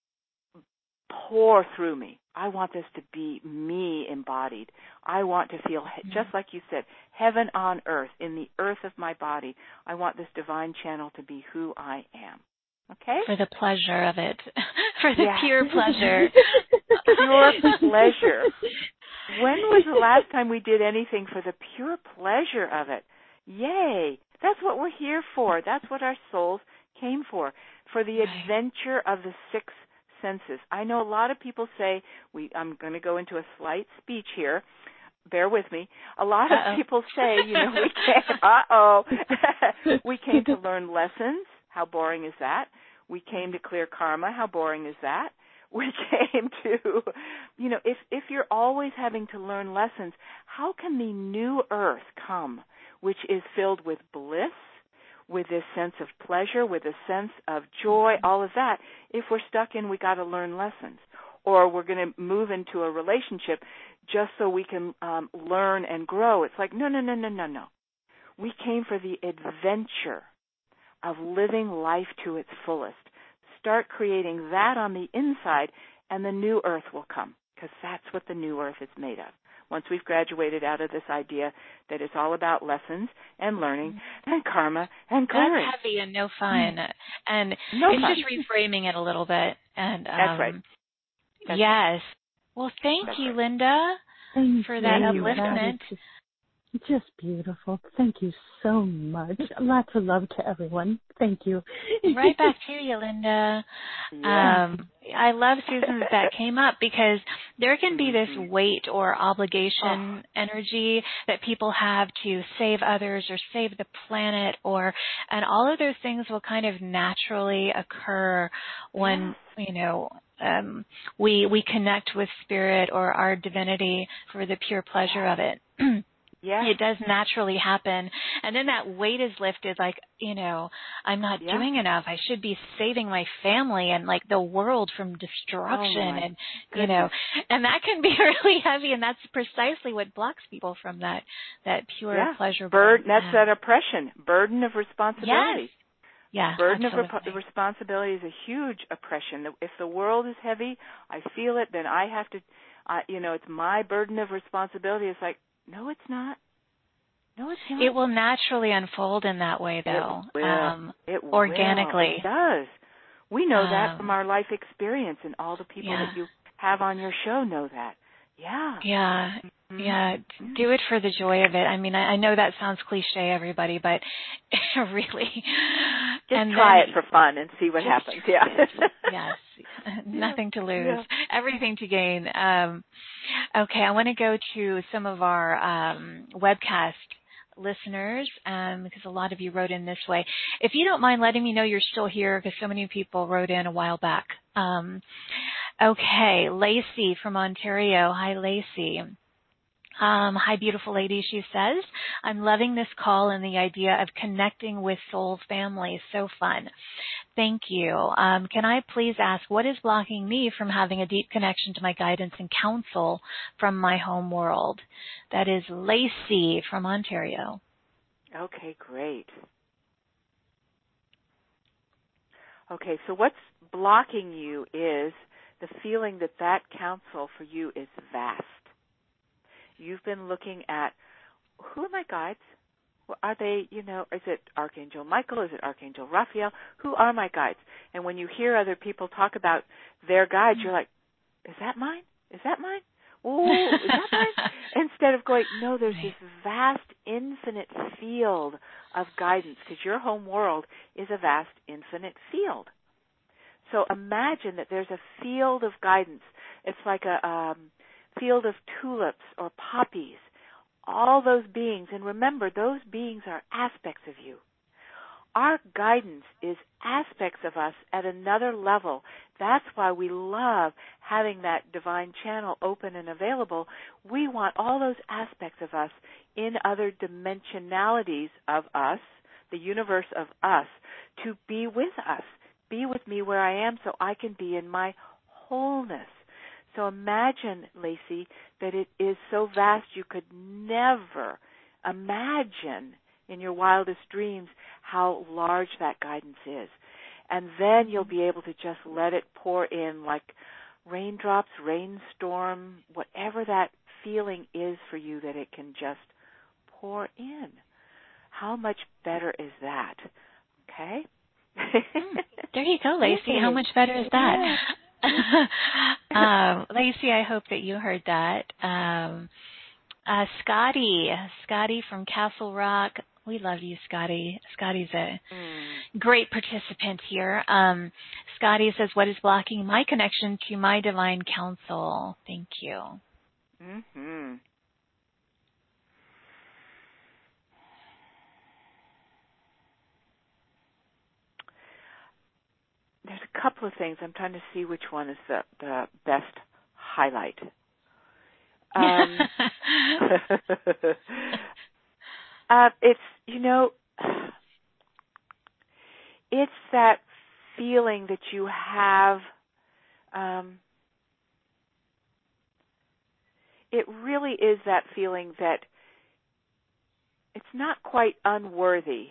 Speaker 2: pour through me. I want this to be me embodied. I want to feel, just like you said, heaven on earth, in the earth of my body. I want this divine channel to be who I am. Okay?
Speaker 1: For the pleasure of it. For the
Speaker 2: yeah.
Speaker 1: pure pleasure.
Speaker 2: Pure pleasure. When was the last time we did anything for the pure pleasure of it? Yay. That's what we're here for. That's what our souls came for. For the
Speaker 1: right.
Speaker 2: adventure of the six senses. I know a lot of people say, we. I'm going to go into a slight speech here. Bear with me. A lot
Speaker 1: Uh-oh.
Speaker 2: of people say, you know, we came, uh-oh, we came to learn lessons. How boring is that? We came to clear karma. How boring is that? We came to, you know, if if you're always having to learn lessons, how can the new earth come, which is filled with bliss, with this sense of pleasure, with a sense of joy, all of that, if we're stuck in we got to learn lessons, or we're going to move into a relationship just so we can um, learn and grow? It's like, no, no, no, no, no, no. We came for the adventure of living life to its fullest. Start creating that on the inside, and the new earth will come, because that's what the new earth is made of. Once we've graduated out of this idea that it's all about lessons and learning and karma and clearing.
Speaker 1: That's heavy and no fun. And
Speaker 2: no
Speaker 1: it's
Speaker 2: fun.
Speaker 1: just reframing it a little bit. And um,
Speaker 2: That's right. That's
Speaker 1: yes.
Speaker 2: right.
Speaker 1: Well, thank
Speaker 2: That's
Speaker 1: you,
Speaker 2: right.
Speaker 1: Linda,
Speaker 5: Thank
Speaker 1: for that
Speaker 5: you.
Speaker 1: upliftment.
Speaker 5: That is just beautiful. Thank you so much. Lots of love to everyone. Thank you.
Speaker 1: Right back to you, Linda.
Speaker 2: Yeah.
Speaker 1: Um, I love, Susan, that that came up, because there can be this weight or obligation oh. energy that people have to save others or save the planet, or and all of those things will kind of naturally occur when, yes. you know, um, we we connect with spirit or our divinity for the pure pleasure of it.
Speaker 2: Yeah.
Speaker 1: It does naturally happen. And then that weight is lifted, like, you know, I'm not
Speaker 2: yeah.
Speaker 1: doing enough. I should be saving my family and, like, the world from destruction.
Speaker 2: Oh
Speaker 1: and,
Speaker 2: goodness.
Speaker 1: you know, and that can be really heavy. And that's precisely what blocks people from that, that pure
Speaker 2: yeah.
Speaker 1: pleasure.
Speaker 2: Burden, that's that oppression, burden of responsibility.
Speaker 1: Yes. Yeah,
Speaker 2: burden
Speaker 1: absolutely.
Speaker 2: of rep- responsibility is a huge oppression. If the world is heavy, I feel it, then I have to, uh, you know, it's my burden of responsibility. It's like, no, it's not. No, it's not.
Speaker 1: It will naturally unfold in that way, though.
Speaker 2: It will.
Speaker 1: Um,
Speaker 2: it will.
Speaker 1: organically.
Speaker 2: It does. We know
Speaker 1: um,
Speaker 2: that from our life experience, and all the people
Speaker 1: yeah.
Speaker 2: that you have on your show know that. Yeah.
Speaker 1: Yeah.
Speaker 2: Mm-hmm.
Speaker 1: Yeah. Do it for the joy of it. I mean, I, I know that sounds cliche, everybody, but really.
Speaker 2: Just
Speaker 1: and
Speaker 2: try
Speaker 1: then,
Speaker 2: it for fun and see what
Speaker 1: just,
Speaker 2: happens. Yeah.
Speaker 1: Yes. Nothing to lose.
Speaker 2: Yeah.
Speaker 1: Everything to gain. Um, okay. I want to go to some of our um, webcast listeners, um, because a lot of you wrote in this way. If you don't mind letting me know you're still here, because so many people wrote in a while back. Um, okay. Lacey from Ontario. Hi, Lacey. Um, hi, beautiful lady, she says. I'm loving this call and the idea of connecting with soul family. So fun. Thank you. Um, can I please ask, what is blocking me from having a deep connection to my guidance and counsel from my home world? That is Lacey from Ontario.
Speaker 2: Okay, great. Okay, so what's blocking you is the feeling that that counsel for you is vast. You've been looking at, who are my guides? Well, are they, you know, is it Archangel Michael? Is it Archangel Raphael? Who are my guides? And when you hear other people talk about their guides, you're like, is that mine? Is that mine? Oh, is that mine? Instead of going, no, there's this vast, infinite field of guidance, because your home world is a vast, infinite field. So imagine that there's a field of guidance. It's like a um, field of tulips or poppies, all those beings. And remember, those beings are aspects of you. Our guidance is aspects of us at another level. That's why we love having that divine channel open and available. We want all those aspects of us in other dimensionalities of us, the universe of us, to be with us. Be with me where I am so I can be in my wholeness. So imagine, Lacey, that it is so vast you could never imagine in your wildest dreams how large that guidance is. And then you'll be able to just let it pour in like raindrops, rainstorm, whatever that feeling is for you, that it can just pour in. How much better is that? Okay?
Speaker 1: There you go, Lacey. How much better is that? um, Lacey, I hope that you heard that. Um, uh, Scotty, Scotty from Castle Rock. We love you, Scotty. Scotty's a mm. great participant here. Um, Scotty says, what is blocking my connection to my divine counsel? Thank you.
Speaker 2: Mm-hmm. There's a couple of things. I'm trying to see which one is the, the best highlight. Um, uh, it's, you know, it's that feeling that you have, um, it really is that feeling that it's not quite unworthy,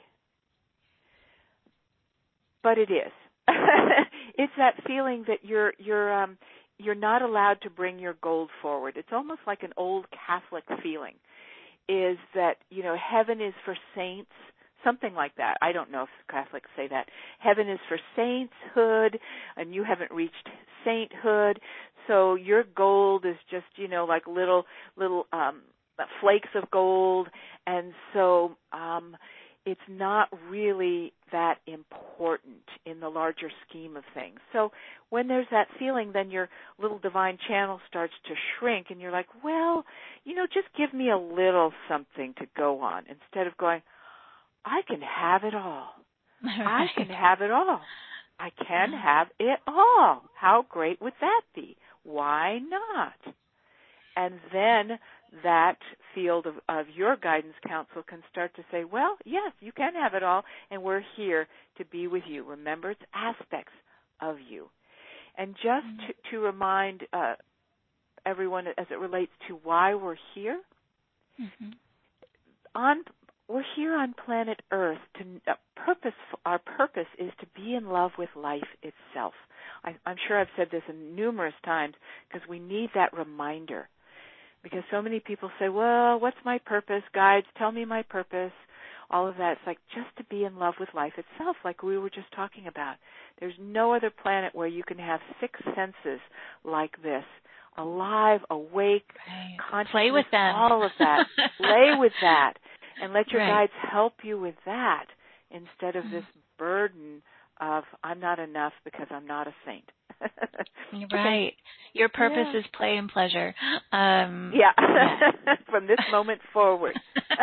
Speaker 2: but it is. It's that feeling that you're you're um, you're not allowed to bring your gold forward. It's almost like an old Catholic feeling, is that, you know, heaven is for saints, something like that. I don't know if Catholics say that. Heaven is for saintshood, and you haven't reached sainthood, so your gold is just, you know, like little little um, flakes of gold, and so um, it's not really that important in the larger scheme of things. So when there's that feeling, then your little divine channel starts to shrink, and you're like, well, you know, just give me a little something to go on, instead of going, I can have it all. Right. I can have it all. I can have it all. How great would that be? Why not? And then that field of, of your guidance counsel can start to say, well, yes, you can have it all, and we're here to be with you. Remember, it's aspects of you. And just mm-hmm. to, to remind uh, everyone as it relates to why we're here, mm-hmm. on we're here on planet Earth. To uh, purpose, our purpose is to be in love with life itself. I, I'm sure I've said this numerous times because we need that reminder. Because so many people say, well, what's my purpose? Guides, tell me my purpose. All of that. It's like just to be in love with life itself, like we were just talking about. There's no other planet where you can have six senses like this. Alive, awake, right. conscious.
Speaker 1: Play with them.
Speaker 2: All of that. Play with that. And let your
Speaker 1: right.
Speaker 2: guides help you with that instead of this burden of I'm not enough because I'm not a saint.
Speaker 1: Right. Your purpose yeah. is play and pleasure. Um,
Speaker 2: yeah.
Speaker 1: yeah.
Speaker 2: From this moment forward.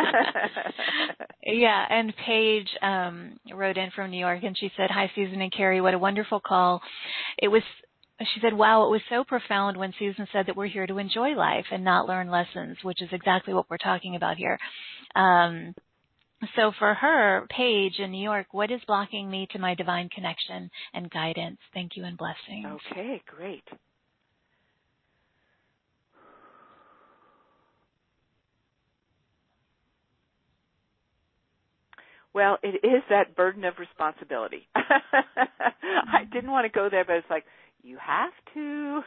Speaker 1: Yeah. And Paige um, wrote in from New York, and she said, hi, Susan and Carrie. What a wonderful call. It was, she said, wow, it was so profound when Susan said that we're here to enjoy life and not learn lessons, which is exactly what we're talking about here. Um, So for her, Paige in New York, what is blocking me to my divine connection and guidance? Thank you and blessings.
Speaker 2: Okay, great. Well, it is that burden of responsibility. I didn't want to go there, but it's like, you have to.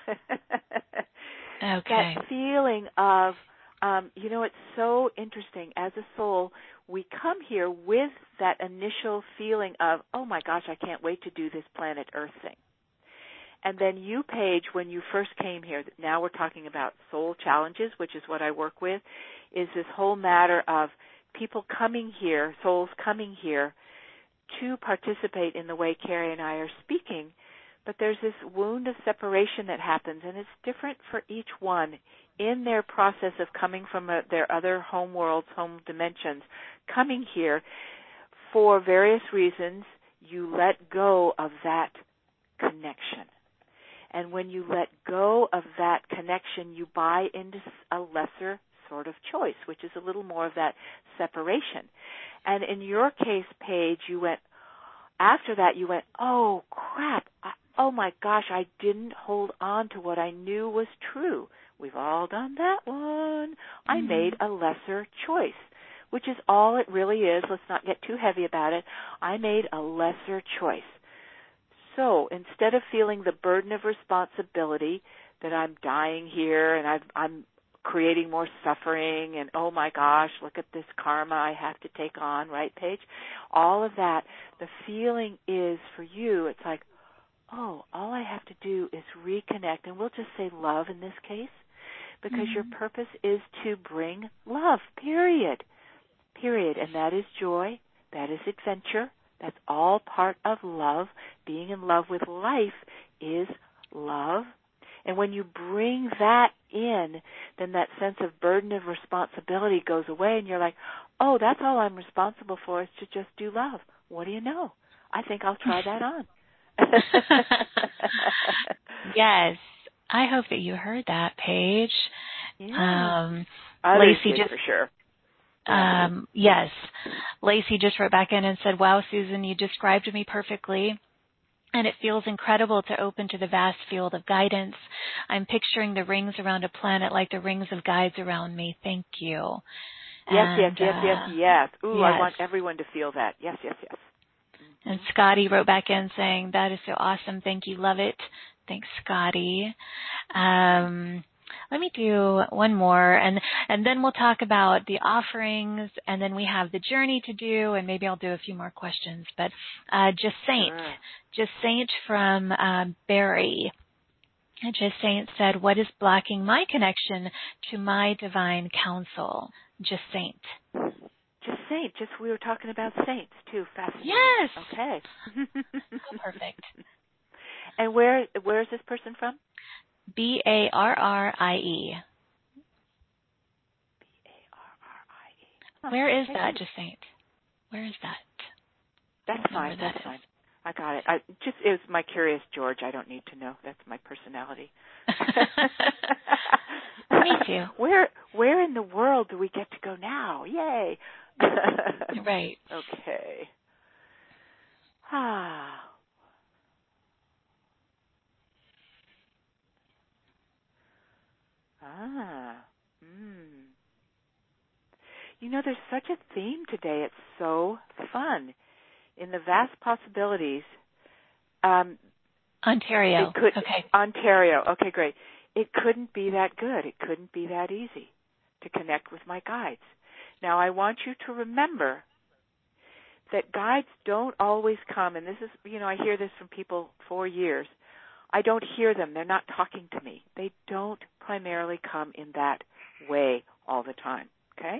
Speaker 1: Okay.
Speaker 2: That feeling of, um, you know, it's so interesting. As a soul, we come here with that initial feeling of, oh my gosh, I can't wait to do this planet Earth thing. And then you, Paige, when you first came here, now we're talking about soul challenges, which is what I work with, is this whole matter of people coming here, souls coming here to participate in the way Carrie and I are speaking. But there's this wound of separation that happens, and it's different for each one in their process of coming from a, their other home worlds, home dimensions, coming here for various reasons. You let go of that connection. And when you let go of that connection, you buy into a lesser sort of choice, which is a little more of that separation. And in your case, Paige, you went, after that you went, oh, crap, I, oh, my gosh, I didn't hold on to what I knew was true. We've all done that one. Mm-hmm. I made a lesser choice, which is all it really is. Let's not get too heavy about it. I made a lesser choice. So instead of feeling the burden of responsibility that I'm dying here and I've, I'm creating more suffering and, oh, my gosh, look at this karma I have to take on, right, Paige? All of that, the feeling is for you, it's like, oh, all I have to do is reconnect, and we'll just say love in this case, because mm-hmm. your purpose is to bring love, period, period, and that is joy, that is adventure. That's all part of love. Being in love with life is love. And when you bring that in, then that sense of burden of responsibility goes away, and you're like, oh, that's all I'm responsible for is to just do love. What do you know? I think I'll try that on. Yes.
Speaker 1: I hope that you heard that, Paige.
Speaker 2: Yeah.
Speaker 1: Um,
Speaker 2: Others
Speaker 1: Lacey
Speaker 2: did
Speaker 1: just,
Speaker 2: for sure.
Speaker 1: Um, yes. Lacey just wrote back in and said, wow, Susan, you described me perfectly, and it feels incredible to open to the vast field of guidance. I'm picturing the rings around a planet like the rings of guides around me. Thank you.
Speaker 2: Yes,
Speaker 1: And,
Speaker 2: yes, yes, yes,
Speaker 1: uh,
Speaker 2: yes. Ooh,
Speaker 1: yes.
Speaker 2: I want everyone to feel that. Yes, yes, yes.
Speaker 1: And Scotty wrote back in saying, that is so awesome. Thank you. Love it. Thanks, Scotty. Um, let me do one more, and, and then we'll talk about the offerings, and then we have the journey to do, and maybe I'll do a few more questions. But uh, Just Saint,
Speaker 2: Sure.
Speaker 1: Just Saint from uh, Barry. Just Saint said, what is blocking my connection to my divine counsel? Just Saint.
Speaker 2: Just Saint. Just we were talking about saints too. Fascinating.
Speaker 1: Yes.
Speaker 2: Okay.
Speaker 1: Oh, perfect.
Speaker 2: And where where is this person from?
Speaker 1: B A R R I E.
Speaker 2: B A R R I E. Huh.
Speaker 1: Where is
Speaker 2: Okay.
Speaker 1: that, Just Saint? Where is that?
Speaker 2: That's fine.
Speaker 1: That
Speaker 2: That's
Speaker 1: is.
Speaker 2: fine. I got it. I just it was my curious George. I don't need to know. That's my personality.
Speaker 1: Me too.
Speaker 2: Where where in the world do we get to go now? Yay.
Speaker 1: Right.
Speaker 2: Okay. Ah. Ah. Hmm. You know, there's such a theme today. It's so fun. In the vast possibilities, um,
Speaker 1: Ontario.
Speaker 2: it could,
Speaker 1: Okay.
Speaker 2: Ontario. Okay, great. It couldn't be that good. It couldn't be that easy to connect with my guides. Now, I want you to remember that guides don't always come, and this is, you know, I hear this from people for years. I don't hear them. They're not talking to me. They don't primarily come in that way all the time, okay?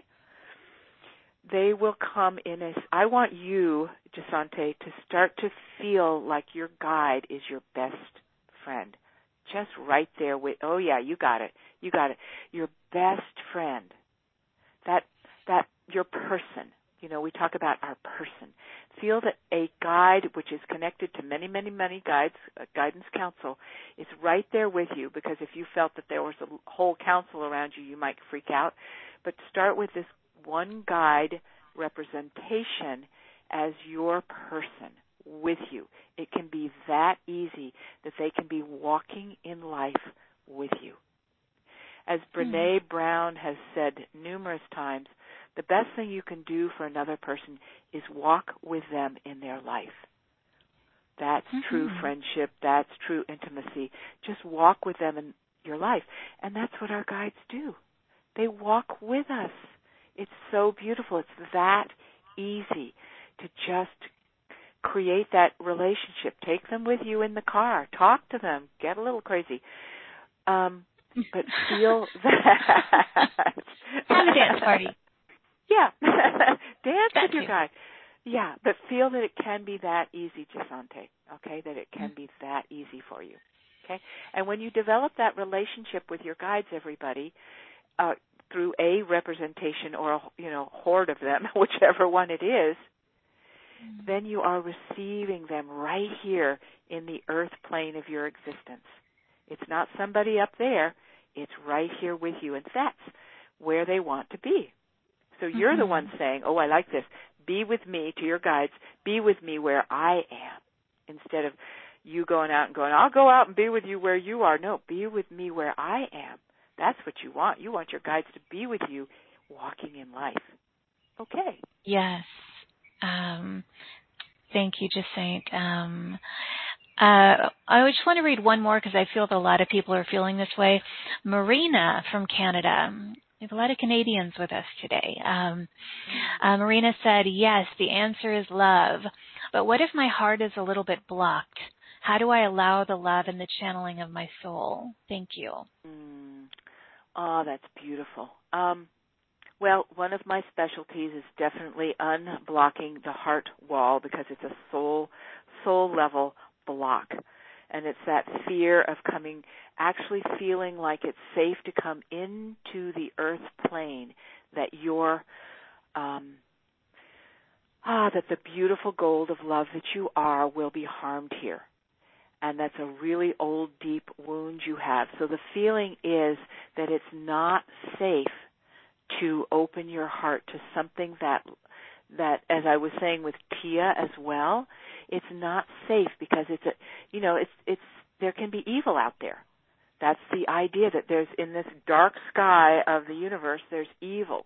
Speaker 2: They will come in as, I want you, Jasante, to start to feel like your guide is your best friend. Just right there with, oh yeah, you got it. You got it. Your best friend. That, that, your person. You know, we talk about our person. Feel that a guide, which is connected to many, many, many guides, a guidance council, is right there with you, because if you felt that there was a whole council around you, you might freak out. But start with this one guide representation as your person with you. It can be that easy that they can be walking in life with you. As Brene mm. Brown has said numerous times, the best thing you can do for another person is walk with them in their life. That's mm-hmm. true friendship. That's true intimacy. Just walk with them in your life. And that's what our guides do. They walk with us. It's so beautiful. It's that easy to just create that relationship. Take them with you in the car. Talk to them. Get a little crazy. Um, but feel that.
Speaker 1: Have a dance party.
Speaker 2: Yeah. Dance
Speaker 1: Got
Speaker 2: with your
Speaker 1: to.
Speaker 2: guy. Yeah, but feel that it can be that easy, Jasante, okay, that it can mm-hmm. be that easy for you, okay? And when you develop that relationship with your guides, everybody, uh, through a representation or, a, you know, horde of them, whichever one it is, mm-hmm. then you are receiving them right here in the earth plane of your existence. It's not somebody up there. It's right here with you, and that's where they want to be. So you're mm-hmm. the one saying, oh, I like this. Be with me, to your guides, be with me where I am, instead of you going out and going, I'll go out and be with you where you are. No, be with me where I am. That's what you want. You want your guides to be with you walking in life. Okay.
Speaker 1: Yes. Um, thank you, Jacinth. Um, uh, I just want to read one more because I feel that a lot of people are feeling this way. Marina from Canada. We have a lot of Canadians with us today. Um, uh, Marina said, yes, the answer is love. But what if my heart is a little bit blocked? How do I allow the love and the channeling of my soul? Thank you.
Speaker 2: Mm. Oh, that's beautiful. Um, well, one of my specialties is definitely unblocking the heart wall, because it's a soul, soul level block. And it's that fear of coming, actually feeling like it's safe to come into the earth plane, that you're, um, ah, that the beautiful gold of love that you are will be harmed here. And that's a really old, deep wound you have. So the feeling is that it's not safe to open your heart to something that, that, as I was saying with Tia as well, it's not safe because it's a, you know, it's, it's, there can be evil out there. That's the idea, that there's, in this dark sky of the universe, there's evil.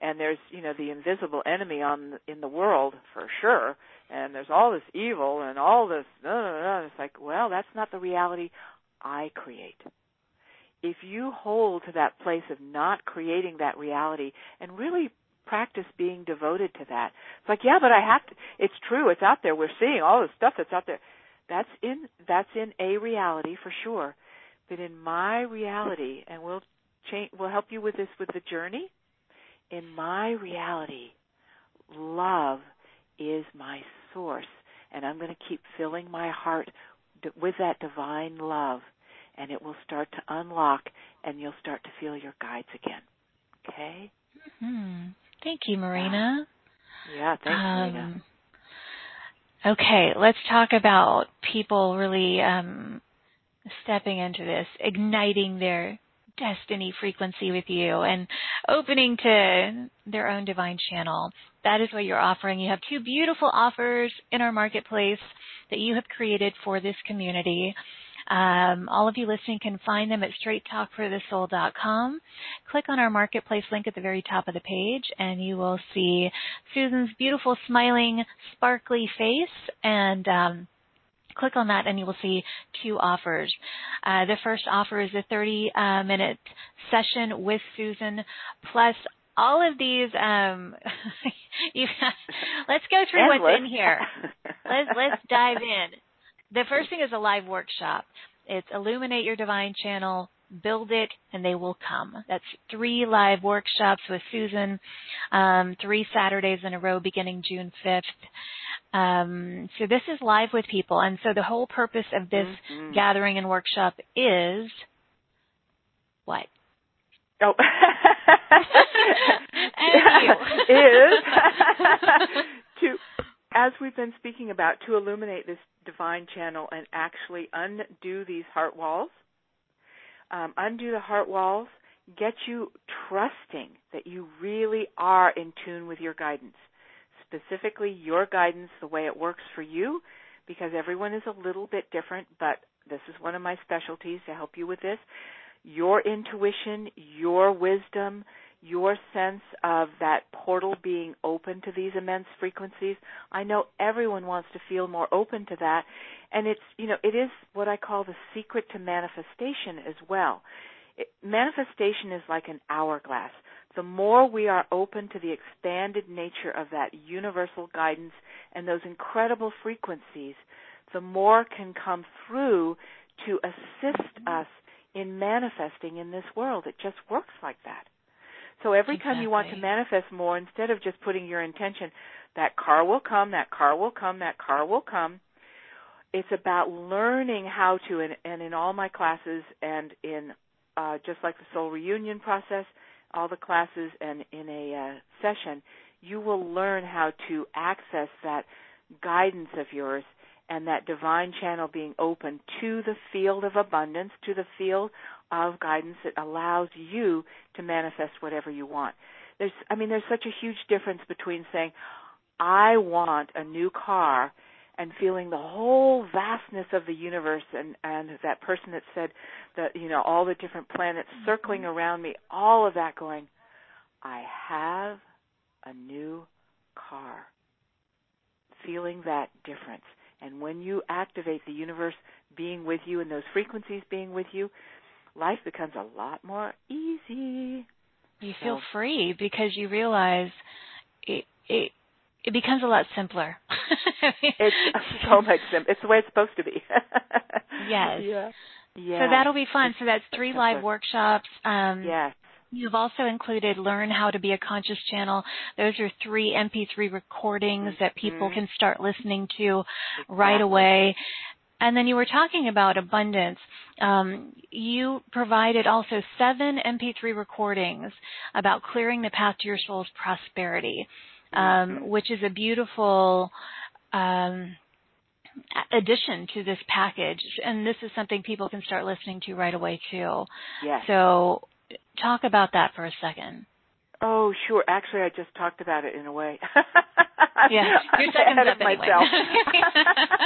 Speaker 2: and there's, you know, the invisible enemy on in the world for sure, and there's all this evil and all this, no, no, no. It's like, well, that's not the reality I create. If you hold to that place of not creating that reality and really practice being devoted to that, it's like, yeah, but I have to, it's true, it's out there, we're seeing all the stuff that's out there. That's in, that's in a reality for sure. But in my reality, and we'll change, we'll help you with this with the journey, in my reality, love is my source, and I'm going to keep filling my heart with that divine love, and it will start to unlock, and you'll start to feel your guides again. Okay?
Speaker 1: Mm-hmm. Thank you, Marina.
Speaker 2: Yeah, thanks,
Speaker 1: um,
Speaker 2: Marina.
Speaker 1: Okay, let's talk about people really um, stepping into this, igniting their destiny frequency with you and opening to their own divine channel. That is what you're offering. You have two beautiful offers in our marketplace that you have created for this community. Um, all of you listening can find them at straight talk for the soul dot com. Click on our marketplace link at the very top of the page, and you will see Susan's beautiful, smiling, sparkly face, and um, click on that and you will see two offers. Uh, the first offer is a thirty-minute uh, session with Susan, plus all of these. Um, you, let's go through
Speaker 2: Endless.
Speaker 1: what's in here. Let's let's dive in. The first thing is a live workshop. It's Illuminate Your Divine Channel, Build It, and They Will Come. That's three live workshops with Susan, um, three Saturdays in a row beginning June fifth. Um, so this is live with people, and so the whole purpose of this mm-hmm. gathering and workshop is what?
Speaker 2: Oh,
Speaker 1: and you.
Speaker 2: is to, as we've been speaking about, to illuminate this divine channel and actually undo these heart walls, um, undo the heart walls, get you trusting that you really are in tune with your guidance. Specifically your guidance, the way it works for you, because everyone is a little bit different, but this is one of my specialties to help you with this. Your intuition, your wisdom, your sense of that portal being open to these immense frequencies. I know everyone wants to feel more open to that, and it's, you know, it is what I call the secret to manifestation as well. It, manifestation is like an hourglass. The more we are open to the expanded nature of that universal guidance and those incredible frequencies, the more can come through to assist us in manifesting in this world. It just works like that. So every
Speaker 1: Exactly.
Speaker 2: time you want to manifest more, instead of just putting your intention, that car will come, that car will come, that car will come, it's about learning how to, and, and in all my classes and in uh, just like the Soul Reunion process, all the classes and in a uh, session, you will learn how to access that guidance of yours and that divine channel being open to the field of abundance, to the field of guidance that allows you to manifest whatever you want. There's, I mean, there's such a huge difference between saying, I want a new car, and feeling the whole vastness of the universe, and, and that person that said that, you know, all the different planets circling around me, all of that going, I have a new car. Feeling that difference. And when you activate the universe being with you and those frequencies being with you, life becomes a lot more easy.
Speaker 1: You
Speaker 2: so.
Speaker 1: feel free because you realize it, it It becomes a lot simpler.
Speaker 2: It's so much simpler. It's the way it's supposed to be.
Speaker 1: Yes.
Speaker 2: Yeah. Yeah.
Speaker 1: So that'll be fun. So that's three live workshops. Um,
Speaker 2: yes.
Speaker 1: You've also included Learn How to Be a Conscious Channel. Those are three M P three recordings mm-hmm. that people can start listening to exactly. right away. And then you were talking about abundance. Um, you provided also seven M P three recordings about clearing the path to your soul's prosperity. Um, which is a beautiful um, addition to this package. And this is something people can start listening to right away, too.
Speaker 2: Yes.
Speaker 1: So talk about that for a second.
Speaker 2: Oh, sure. Actually, I just talked about it in a way.
Speaker 1: Yeah, you're second
Speaker 2: ahead
Speaker 1: up
Speaker 2: of myself.
Speaker 1: anyway.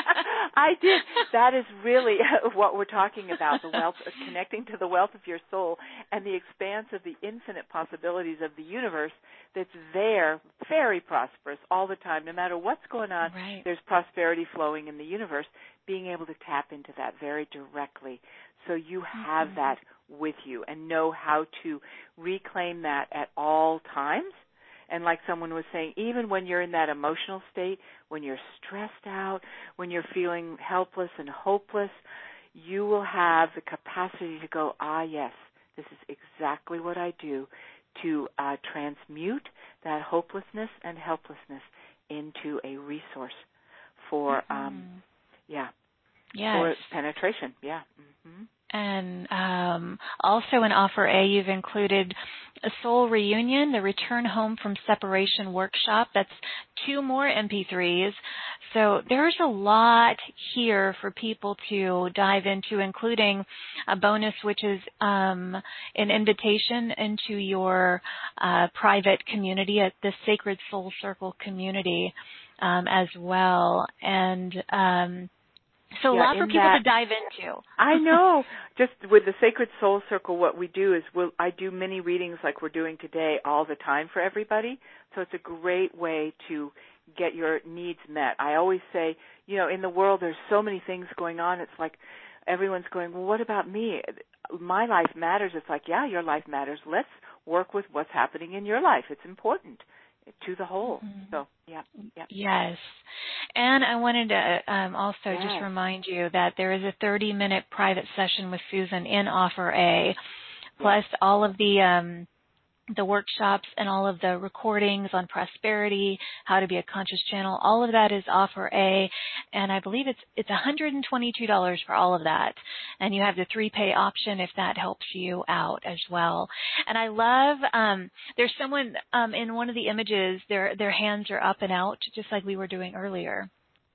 Speaker 2: I did. That is really what we're talking about, the wealth, connecting to the wealth of your soul and the expanse of the infinite possibilities of the universe that's there, very prosperous all the time. No matter what's going on,
Speaker 1: right.
Speaker 2: There's prosperity flowing in the universe, being able to tap into that very directly. So you have mm-hmm. that with you and know how to reclaim that at all times. And like someone was saying, even when you're in that emotional state, when you're stressed out, when you're feeling helpless and hopeless, you will have the capacity to go, ah, yes, this is exactly what I do to uh, transmute that hopelessness and helplessness into a resource for, mm-hmm. um, yeah,
Speaker 1: yes.
Speaker 2: for penetration. Yeah. Mm-hmm.
Speaker 1: And um, also in Offer A, you've included a Soul Reunion, the Return Home from Separation workshop. That's two more M P threes. So there's a lot here for people to dive into, including a bonus, which is um, an invitation into your uh, private community at the Sacred Soul Circle community um, as well. And um, So
Speaker 2: yeah,
Speaker 1: a lot for people
Speaker 2: that,
Speaker 1: to dive into.
Speaker 2: I know. Just with the Sacred Soul Circle, what we do is we'll, I do mini readings like we're doing today all the time for everybody. So it's a great way to get your needs met. I always say, you know, in the world there's so many things going on. It's like everyone's going, well, what about me? My life matters. It's like, yeah, your life matters. Let's work with what's happening in your life. It's important to the whole. Mm-hmm. So, yeah, yeah.
Speaker 1: Yes. And I wanted to um, also
Speaker 2: yes.
Speaker 1: just remind you that there is a thirty-minute private session with Susan in Offer A, plus yes. all of the um, the workshops and all of the recordings on prosperity, how to be a conscious channel. All of that is Offer A, and I believe it's it's one hundred twenty-two dollars for all of that. And you have the three-pay option if that helps you out as well. And I love, um, there's someone um, in one of the images, their their hands are up and out, just like we were doing earlier.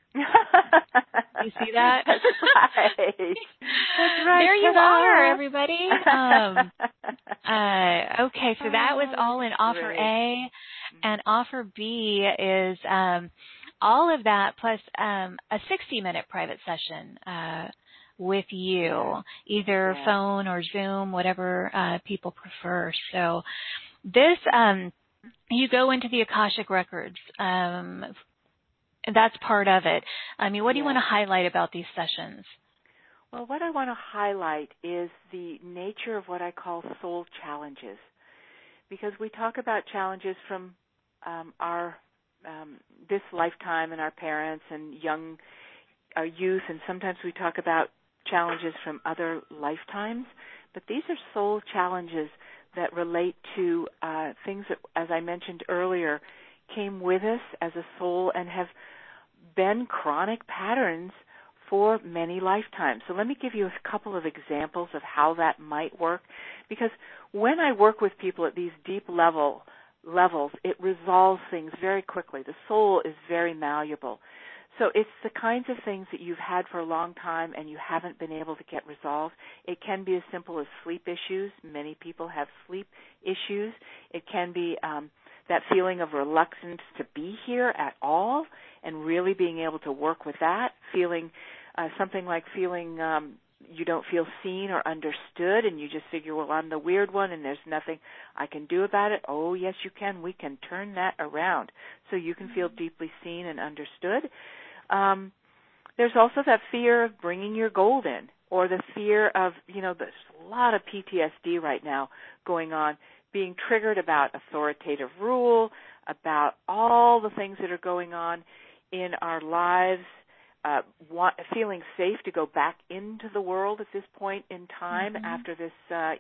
Speaker 1: You see that?
Speaker 2: That's right. That's right.
Speaker 1: There you
Speaker 2: Ta-da.
Speaker 1: are, everybody. Um, uh, okay, so that was all in Offer
Speaker 2: Great.
Speaker 1: A, and Offer B is um, all of that plus um, a sixty-minute private session uh, with you, either
Speaker 2: yeah.
Speaker 1: phone or Zoom, whatever uh, people prefer. So this, um, you go into the Akashic Records. Um, That's part of it. I mean, what do you
Speaker 2: yes.
Speaker 1: want to highlight about these sessions?
Speaker 2: Well, what I want to highlight is the nature of what I call soul challenges, because we talk about challenges from um, our um, this lifetime and our parents and young, our youth, and sometimes we talk about challenges from other lifetimes. But these are soul challenges that relate to uh, things that, as I mentioned earlier, came with us as a soul and have been chronic patterns for many lifetimes. So let me give you a couple of examples of how that might work, because when I work with people at these deep level levels, it resolves things very quickly. The soul is very malleable. So it's the kinds of things that you've had for a long time and you haven't been able to get resolved. It can be as simple as sleep issues. Many people have sleep issues. It can be um, that feeling of reluctance to be here at all and really being able to work with that, feeling uh, something like feeling um, you don't feel seen or understood and you just figure, well, I'm the weird one and there's nothing I can do about it. Oh, yes, you can. We can turn that around so you can feel deeply seen and understood. Um, there's also that fear of bringing your gold in, or the fear of, you know, there's a lot of P T S D right now going on, being triggered about authoritative rule, about all the things that are going on in our lives, uh, want, feeling safe to go back into the world at this point in time mm-hmm. after this uh,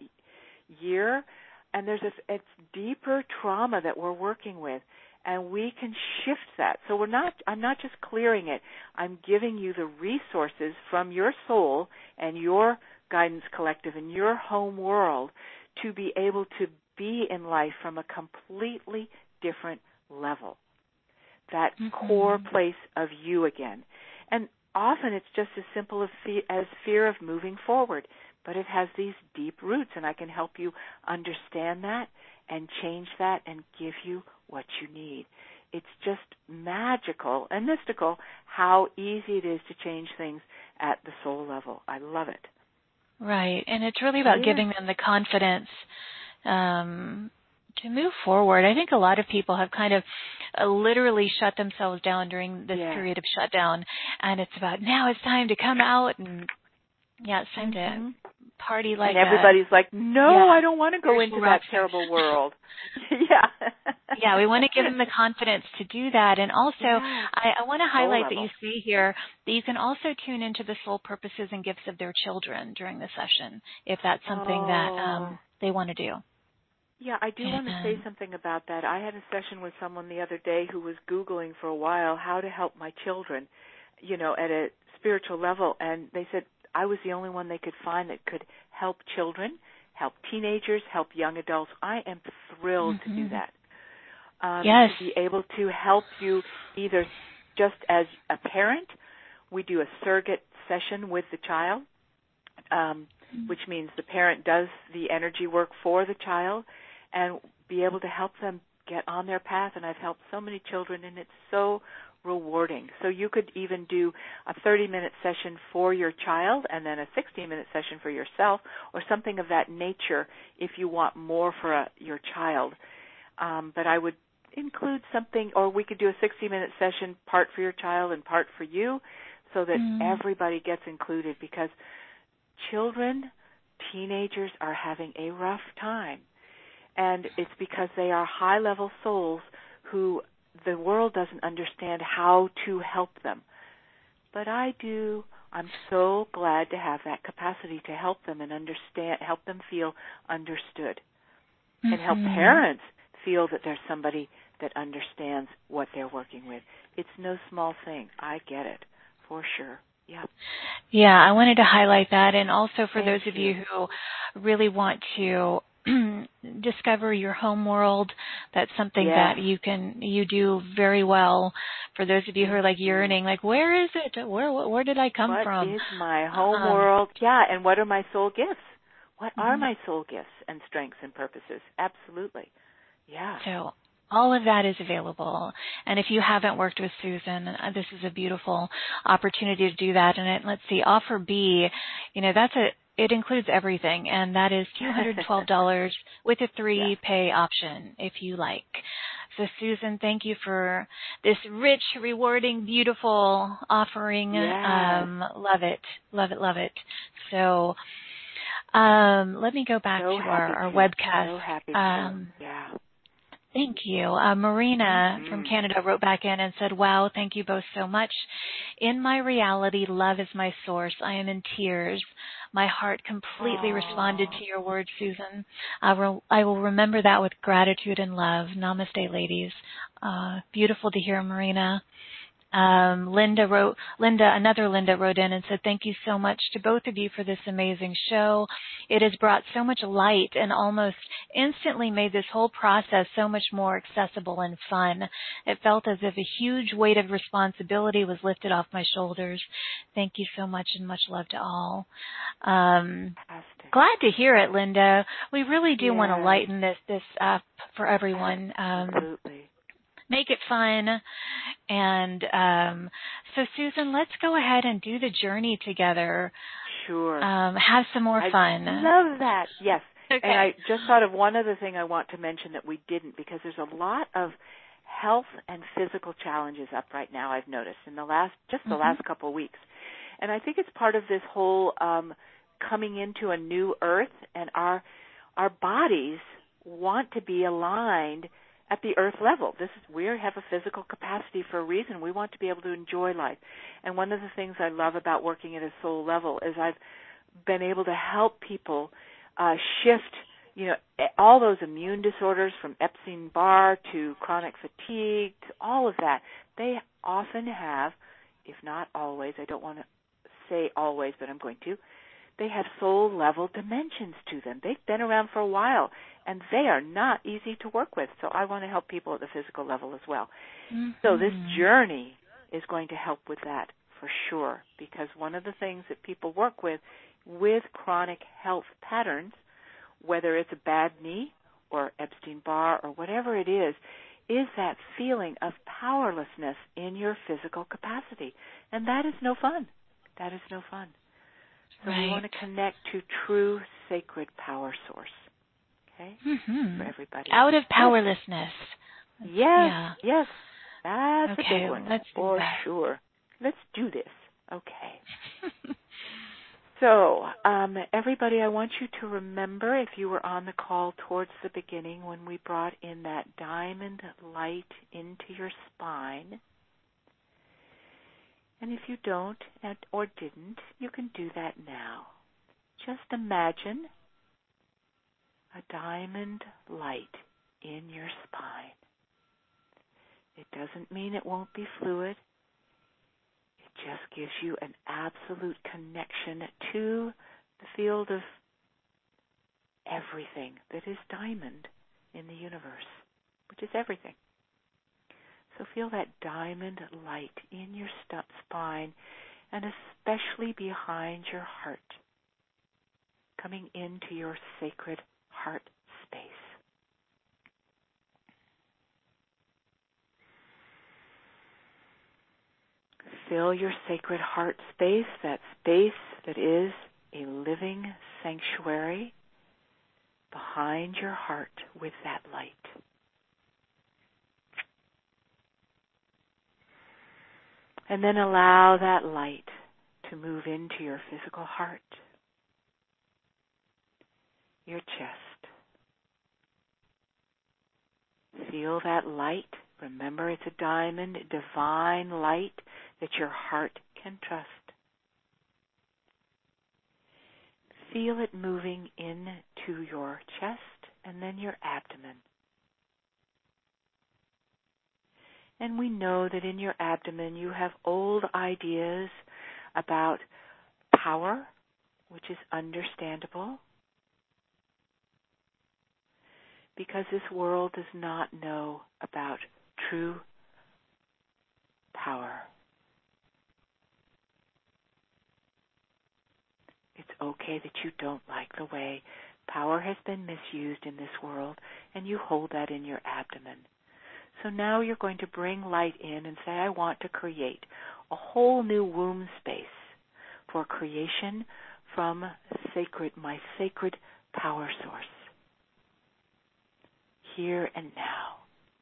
Speaker 2: year. And there's this, it's deeper trauma that we're working with. And we can shift that. So we're not, I'm not just clearing it. I'm giving you the resources from your soul and your guidance collective and your home world to be able to be in life from a completely different level. That mm-hmm. core place of you again. And often it's just as simple as, fe- as fear of moving forward. but it has these deep roots, and I can help you understand that and change that and give you what you need. It's just magical and mystical how easy it is to change things at the soul level. I love it.
Speaker 1: Right, and it's really about
Speaker 2: yeah.
Speaker 1: giving them the confidence um, to move forward. I think a lot of people have kind of uh, literally shut themselves down during this
Speaker 2: yeah.
Speaker 1: period of shutdown, and it's about now it's time to come out and, yeah, it's time
Speaker 2: mm-hmm.
Speaker 1: to party like
Speaker 2: and everybody's
Speaker 1: a,
Speaker 2: like, no,
Speaker 1: yeah,
Speaker 2: I don't want to go into that terrible world. yeah.
Speaker 1: yeah, we want to give them the confidence to do that. And also,
Speaker 2: yeah.
Speaker 1: I, I want to
Speaker 2: Soul
Speaker 1: highlight
Speaker 2: level.
Speaker 1: that you see here that you can also tune into the soul purposes and gifts of their children during the session, if that's something
Speaker 2: oh.
Speaker 1: that um, they want to do.
Speaker 2: Yeah, I do
Speaker 1: and,
Speaker 2: want to say something about that. I had a session with someone the other day who was Googling for a while how to help my children, you know, at a spiritual level. And they said I was the only one they could find that could help children, help teenagers, help young adults. I am thrilled
Speaker 1: mm-hmm.
Speaker 2: to do that. Um,
Speaker 1: yes.
Speaker 2: To be able to help you either just as a parent, we do a surrogate session with the child, um, mm-hmm. which means the parent does the energy work for the child, and be able to help them get on their path. And I've helped so many children, and it's so rewarding. So you could even do a thirty-minute session for your child and then a sixty-minute session for yourself, or something of that nature if you want more for a, your child. Um, but I would include something, or we could do a sixty-minute session, part for your child and part for you, so that
Speaker 1: mm.
Speaker 2: everybody gets included, because children, teenagers are having a rough time. And it's because they are high-level souls who the world doesn't understand how to help them. But I do. I'm so glad to have that capacity to help them and understand, help them feel understood,
Speaker 1: mm-hmm.
Speaker 2: and help parents feel that there's somebody that understands what they're working with. It's no small thing. I get it, for sure. Yeah.
Speaker 1: Yeah, I wanted to highlight that, and also for
Speaker 2: Thank
Speaker 1: those of you. you who really want to discover your home world, that's something
Speaker 2: yes.
Speaker 1: that you can you do very well. For those of you who are like yearning, like where is it? Where where did I come
Speaker 2: what
Speaker 1: from?
Speaker 2: What is my home
Speaker 1: um,
Speaker 2: world? Yeah, and what are my soul gifts? What
Speaker 1: mm-hmm.
Speaker 2: are my soul gifts and strengths and purposes? Absolutely. Yeah.
Speaker 1: So all of that is available. And if you haven't worked with Susan, this is a beautiful opportunity to do that. And it, let's see, offer B, you know, that's a it includes everything, and that is two hundred twelve dollars with a three pay option if you like. So Susan, thank you for this rich, rewarding, beautiful offering.
Speaker 2: Yes.
Speaker 1: Um, love it, love it, love it. So um, let me go back
Speaker 2: so
Speaker 1: to our, our
Speaker 2: to.
Speaker 1: webcast.
Speaker 2: So happy
Speaker 1: um,
Speaker 2: to. Yeah.
Speaker 1: Thank you. Uh, Marina
Speaker 2: mm-hmm.
Speaker 1: from Canada wrote back in and said, wow, thank you both so much. In my reality, love is my source. I am in tears. My heart completely
Speaker 2: Aww.
Speaker 1: responded to your words, Susan. I will, I will remember that with gratitude and love. Namaste, ladies. Uh, beautiful to hear, Marina. Um, Linda wrote, Linda, another Linda wrote in and said, thank you so much to both of you for this amazing show. It has brought so much light and almost instantly made this whole process so much more accessible and fun. It felt as if a huge weight of responsibility was lifted off my shoulders. Thank you so much, and much love to all. Um, glad to hear it, Linda. We really do
Speaker 2: yeah.
Speaker 1: want to lighten this, this up for everyone. Um,
Speaker 2: Absolutely.
Speaker 1: Make it fun. And um, so, Susan, let's go ahead and do the journey together.
Speaker 2: Sure.
Speaker 1: Um, have some more
Speaker 2: I
Speaker 1: fun.
Speaker 2: love that. Yes.
Speaker 1: Okay.
Speaker 2: And I just thought of one other thing I want to mention that we didn't, because there's a lot of health and physical challenges up right now, I've noticed, in the last, just the mm-hmm. last couple of weeks. And I think it's part of this whole um, coming into a new earth, and our our bodies want to be aligned at the earth level. This is, we have a physical capacity for a reason. We want to be able to enjoy life. And one of the things I love about working at a soul level is I've been able to help people uh, shift, you know, all those immune disorders from Epstein-Barr to chronic fatigue to all of that. They often have, if not always, I don't want to say always, but I'm going to, they have soul-level dimensions to them. They've been around for a while, and they are not easy to work with. So I want to help people at the physical level as well. Mm-hmm. So this journey is going to help with that for sure, because one of the things that people work with with chronic health patterns, whether it's a bad knee or Epstein-Barr or whatever it is, is that feeling of powerlessness in your physical capacity. And that is no fun. That is no fun. So
Speaker 1: right.
Speaker 2: we want to connect to true sacred power source. Okay?
Speaker 1: Mm-hmm.
Speaker 2: For everybody.
Speaker 1: Out of powerlessness.
Speaker 2: Yes,
Speaker 1: yeah.
Speaker 2: yes. That's
Speaker 1: okay,
Speaker 2: a big one.
Speaker 1: Let's do
Speaker 2: for
Speaker 1: that.
Speaker 2: sure. Let's do this. Okay. So, um, everybody, I want you to remember, if you were on the call towards the beginning when we brought in that diamond light into your spine. And if you don't or didn't, you can do that now. Just imagine a diamond light in your spine. It doesn't mean it won't be fluid. It just gives you an absolute connection to the field of everything that is diamond in the universe, which is everything. So feel that diamond light in your spine, and especially behind your heart, coming into your sacred heart space. Fill your sacred heart space, that space that is a living sanctuary behind your heart, with that light. And then allow that light to move into your physical heart, your chest. Feel that light. Remember, it's a diamond, divine light that your heart can trust. Feel it moving into your chest and then your abdomen. And we know that in your abdomen you have old ideas about power, which is understandable, because this world does not know about true power. It's okay that you don't like the way power has been misused in this world, and you hold that in your abdomen. So now you're going to bring light in and say, I want to create a whole new womb space for creation from sacred, my sacred power source, here and now.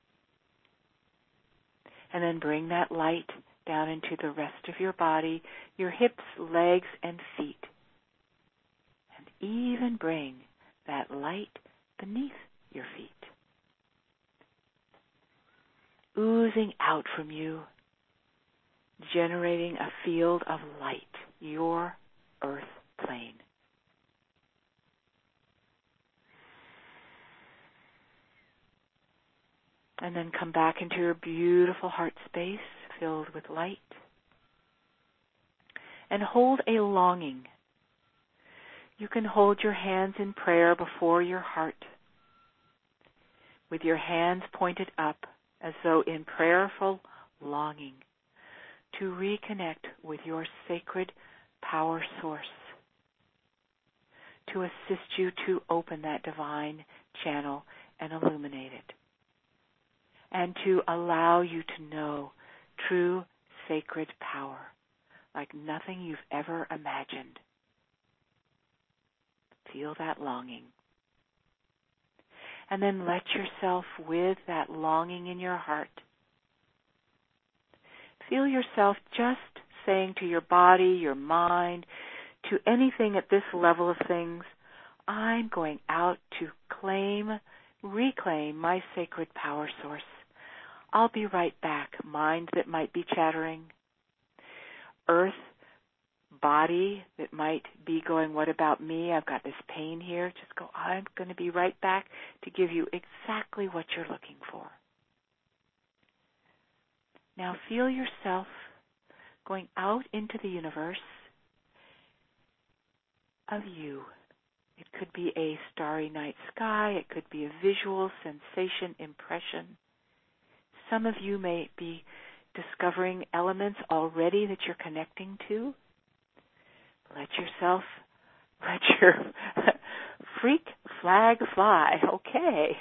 Speaker 2: And then bring that light down into the rest of your body, your hips, legs, and feet. And even bring that light beneath your feet, oozing out from you, generating a field of light, your earth plane. And then come back into your beautiful heart space filled with light. And hold a longing. You can hold your hands in prayer before your heart, with your hands pointed up, as though in prayerful longing to reconnect with your sacred power source, to assist you to open that divine channel and illuminate it, and to allow you to know true sacred power like nothing you've ever imagined. Feel that longing. And then let yourself, with that longing in your heart, feel yourself just saying to your body, your mind, to anything at this level of things, I'm going out to claim, reclaim my sacred power source. I'll be right back. Mind that might be chattering. Earth, body that might be going, what about me? I've got this pain here. Just go, I'm going to be right back to give you exactly what you're looking for. Now feel yourself going out into the universe of you. It could be a starry night sky. It could be a visual sensation, impression. Some of you may be discovering elements already that you're connecting to. Let yourself Let your freak flag fly. Okay.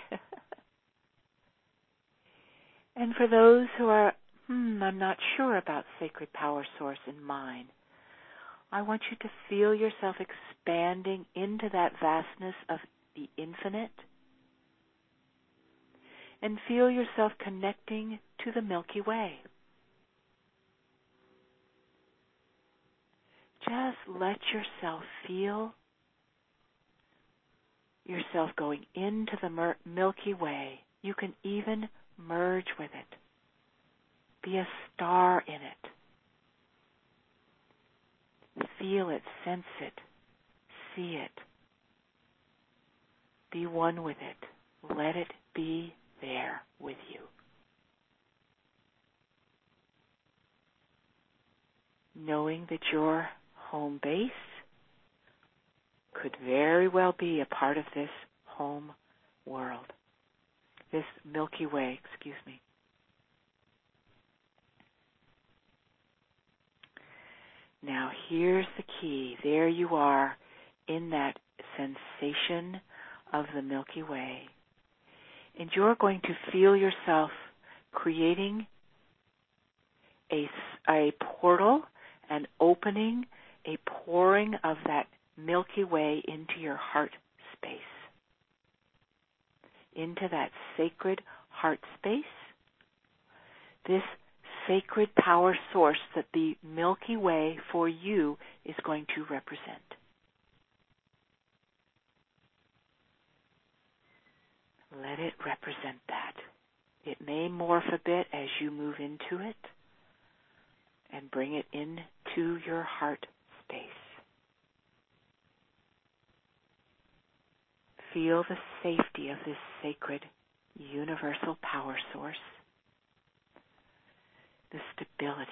Speaker 2: And for those who are, hmm, I'm not sure about sacred power source in mine, I want you to feel yourself expanding into that vastness of the infinite and feel yourself connecting to the Milky Way. Just let yourself feel yourself going into the Milky Way. You can even merge with it. Be a star in it. Feel it, sense it, see it. Be one with it. Let it be there with you. Knowing that your home base could very well be a part of this home world, this Milky Way, excuse me. Now here's the key. There you are in that sensation of the Milky Way. And you're going to feel yourself creating a, a portal, an opening, a pouring of that Milky Way into your heart space, into that sacred heart space, this sacred power source that the Milky Way for you is going to represent. Let it represent that. It may morph a bit as you move into it and bring it into your heart space. Feel the safety of this sacred universal power source, the stability.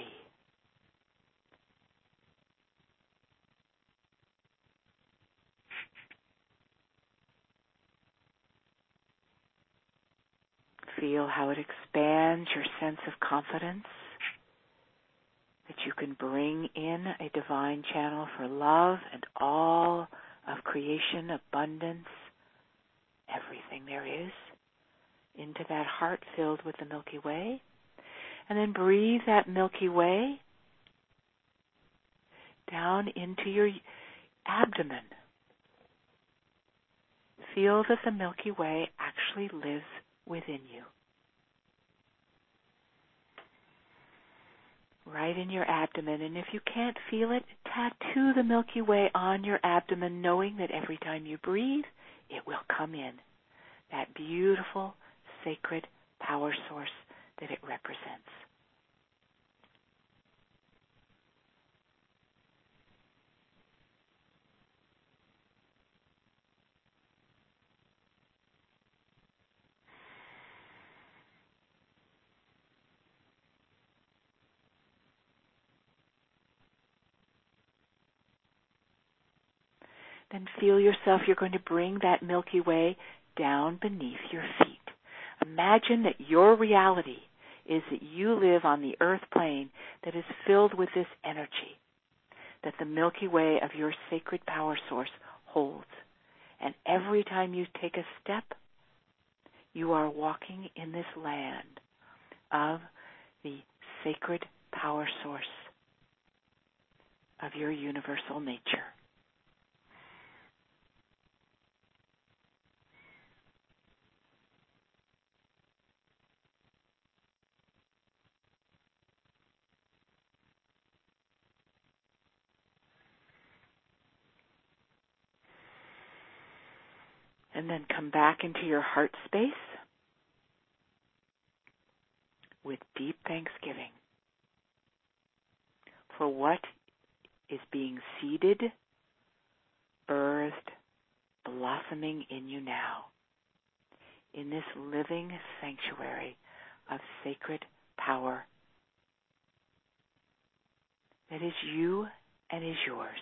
Speaker 2: Feel how it expands your sense of confidence, that you can bring in a divine channel for love and all of creation, abundance, everything there is, into that heart filled with the Milky Way. And then breathe that Milky Way down into your abdomen. Feel that the Milky Way actually lives within you. Right in your abdomen. And if you can't feel it, tattoo the Milky Way on your abdomen, knowing that every time you breathe, it will come in. That beautiful, sacred power source that it represents. Then feel yourself, you're going to bring that Milky Way down beneath your feet. Imagine that your reality is that you live on the earth plane that is filled with this energy that the Milky Way of your sacred power source holds. And every time you take a step, you are walking in this land of the sacred power source of your universal nature. And then come back into your heart space with deep thanksgiving for what is being seeded, birthed, blossoming in you now, in this living sanctuary of sacred power that is you and is yours.